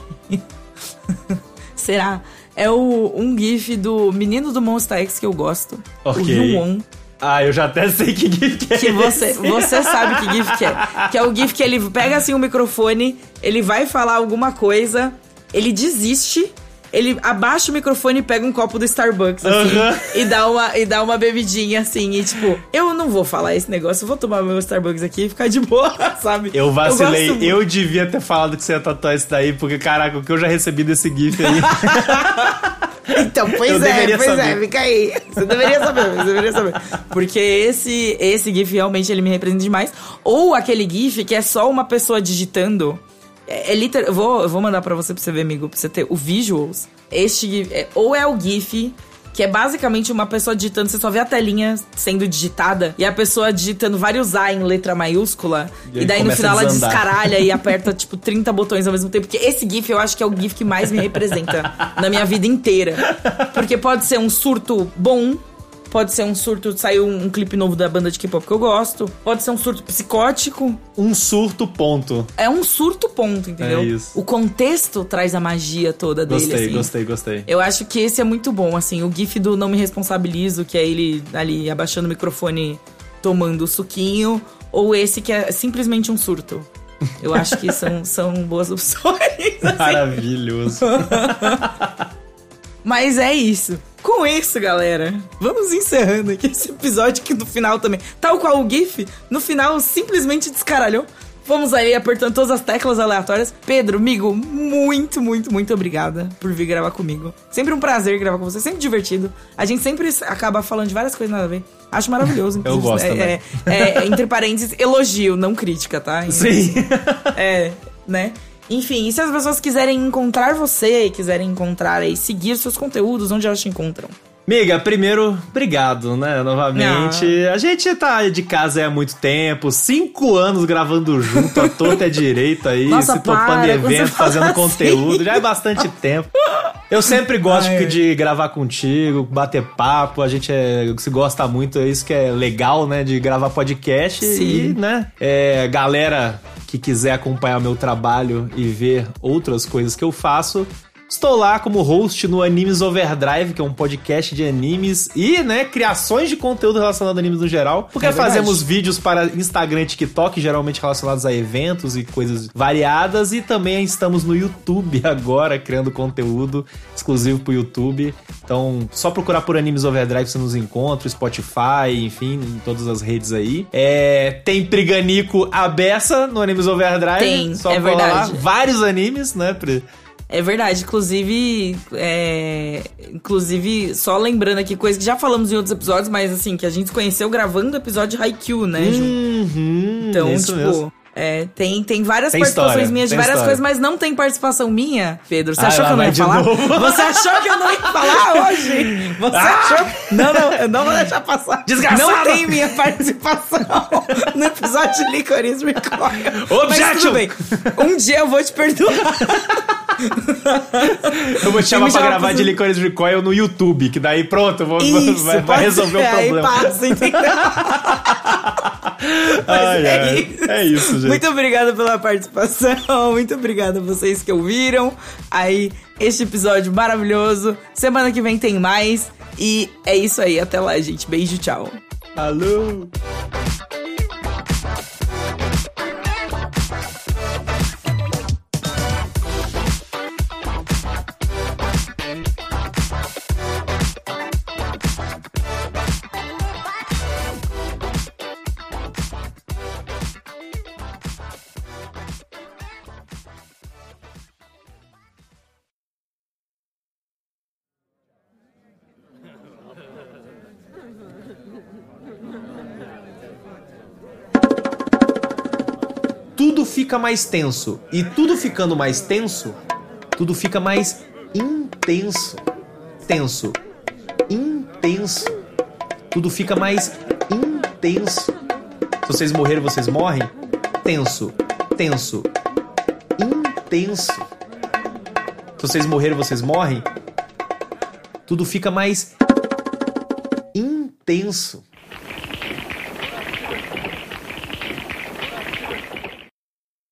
Será? É um GIF do menino do Monster X que eu gosto. Ok. O Ryuwon. Eu já até sei que GIF que é que você sabe que GIF que é. Que é o GIF que ele pega assim o microfone, ele vai falar alguma coisa, ele desiste, ele abaixa o microfone e pega um copo do Starbucks, assim, e dá uma bebidinha, assim, e tipo, eu não vou falar esse negócio, eu vou tomar meu Starbucks aqui e ficar de boa, sabe? Eu vacilei, eu devia ter falado que você ia tatuar isso daí, porque, caraca, o que eu já recebi desse GIF aí... Então, pois é, fica aí. Você deveria saber. Porque esse GIF realmente ele me representa demais. Ou aquele GIF que é só uma pessoa digitando. Eu vou mandar pra você ver, amigo, pra você ter o visuals. Este GIF, ou é o GIF que é basicamente uma pessoa digitando, você só vê a telinha sendo digitada e a pessoa digitando vários A em letra maiúscula e daí no final ela descaralha e aperta tipo 30 botões ao mesmo tempo, porque esse GIF eu acho que é o GIF que mais me representa na minha vida inteira, porque pode ser um surto bom, pode ser um surto, saiu um clipe novo da banda de K-pop que eu gosto, pode ser um surto psicótico. Um surto ponto. É um surto ponto, entendeu? É isso. O contexto traz a magia toda dele, assim. Gostei. Eu acho que esse é muito bom, assim, o gif do Não Me Responsabilizo, que é ele ali abaixando o microfone, tomando o suquinho, ou esse que é simplesmente um surto. Eu acho que são boas opções. Assim. Maravilhoso. Mas é isso. Com isso, galera, vamos encerrando aqui esse episódio que no final também, tal qual o GIF, no final simplesmente descaralhou. Vamos aí apertando todas as teclas aleatórias. Pedro, amigo, muito, muito, muito obrigada por vir gravar comigo. Sempre um prazer gravar com você, sempre divertido. A gente sempre acaba falando de várias coisas nada a ver. Acho maravilhoso. Eu gosto também. Entre parênteses, elogio, não crítica, tá? Sim. Né? Enfim, e se as pessoas quiserem encontrar você, quiserem encontrar e seguir seus conteúdos, onde elas te encontram? Miga, primeiro, obrigado, né, novamente. A gente tá de casa há muito tempo, 5 anos gravando junto, à torta e à direita aí, se topando evento, fazendo conteúdo, já é bastante tempo. Eu sempre gosto de gravar contigo, bater papo, a gente se gosta muito, é isso que é legal, né, de gravar podcast. Sim. E, né, galera que quiser acompanhar meu trabalho e ver outras coisas que eu faço, estou lá como host no Animes Overdrive, que é um podcast de animes e, né, criações de conteúdo relacionado a animes no geral. Porque fazemos vídeos para Instagram e TikTok, geralmente relacionados a eventos e coisas variadas. E também estamos no YouTube agora, criando conteúdo exclusivo pro YouTube. Então, só procurar por Animes Overdrive você nos encontra, Spotify, enfim, em todas as redes aí. Tem Priganico a beça no Animes Overdrive. Tem, só verdade. Lá. Vários animes, né, É verdade, inclusive, só lembrando aqui, coisa que já falamos em outros episódios, mas assim, que a gente se conheceu gravando o episódio de Haikyuu, né, Ju? Então, isso mesmo. Tem várias participações minhas de várias coisas, mas não tem participação minha, Pedro. Você achou que eu não ia falar? Você achou que eu não ia falar hoje? Você achou? Não, eu não vou deixar passar. Desgraçado! Não tem minha participação no episódio de Licorice Recoil. Mas tudo bem, um dia eu vou te perdoar. Eu vou te chamar pra gravar de Licorice Recoil no YouTube, que daí pronto, vai resolver o problema. Aí passa, entendeu? É isso, gente. Muito obrigada pela participação, muito obrigada a vocês que ouviram aí este episódio maravilhoso. Semana que vem tem mais e é isso aí, até lá, gente. Beijo, tchau. Alô! Tudo fica mais tenso. E tudo ficando mais tenso, tudo fica mais intenso. Tenso. Intenso. Tudo fica mais intenso. Se vocês morrerem, vocês morrem. Tenso. Tenso. Intenso. Se vocês morrerem, vocês morrem. Tudo fica mais intenso.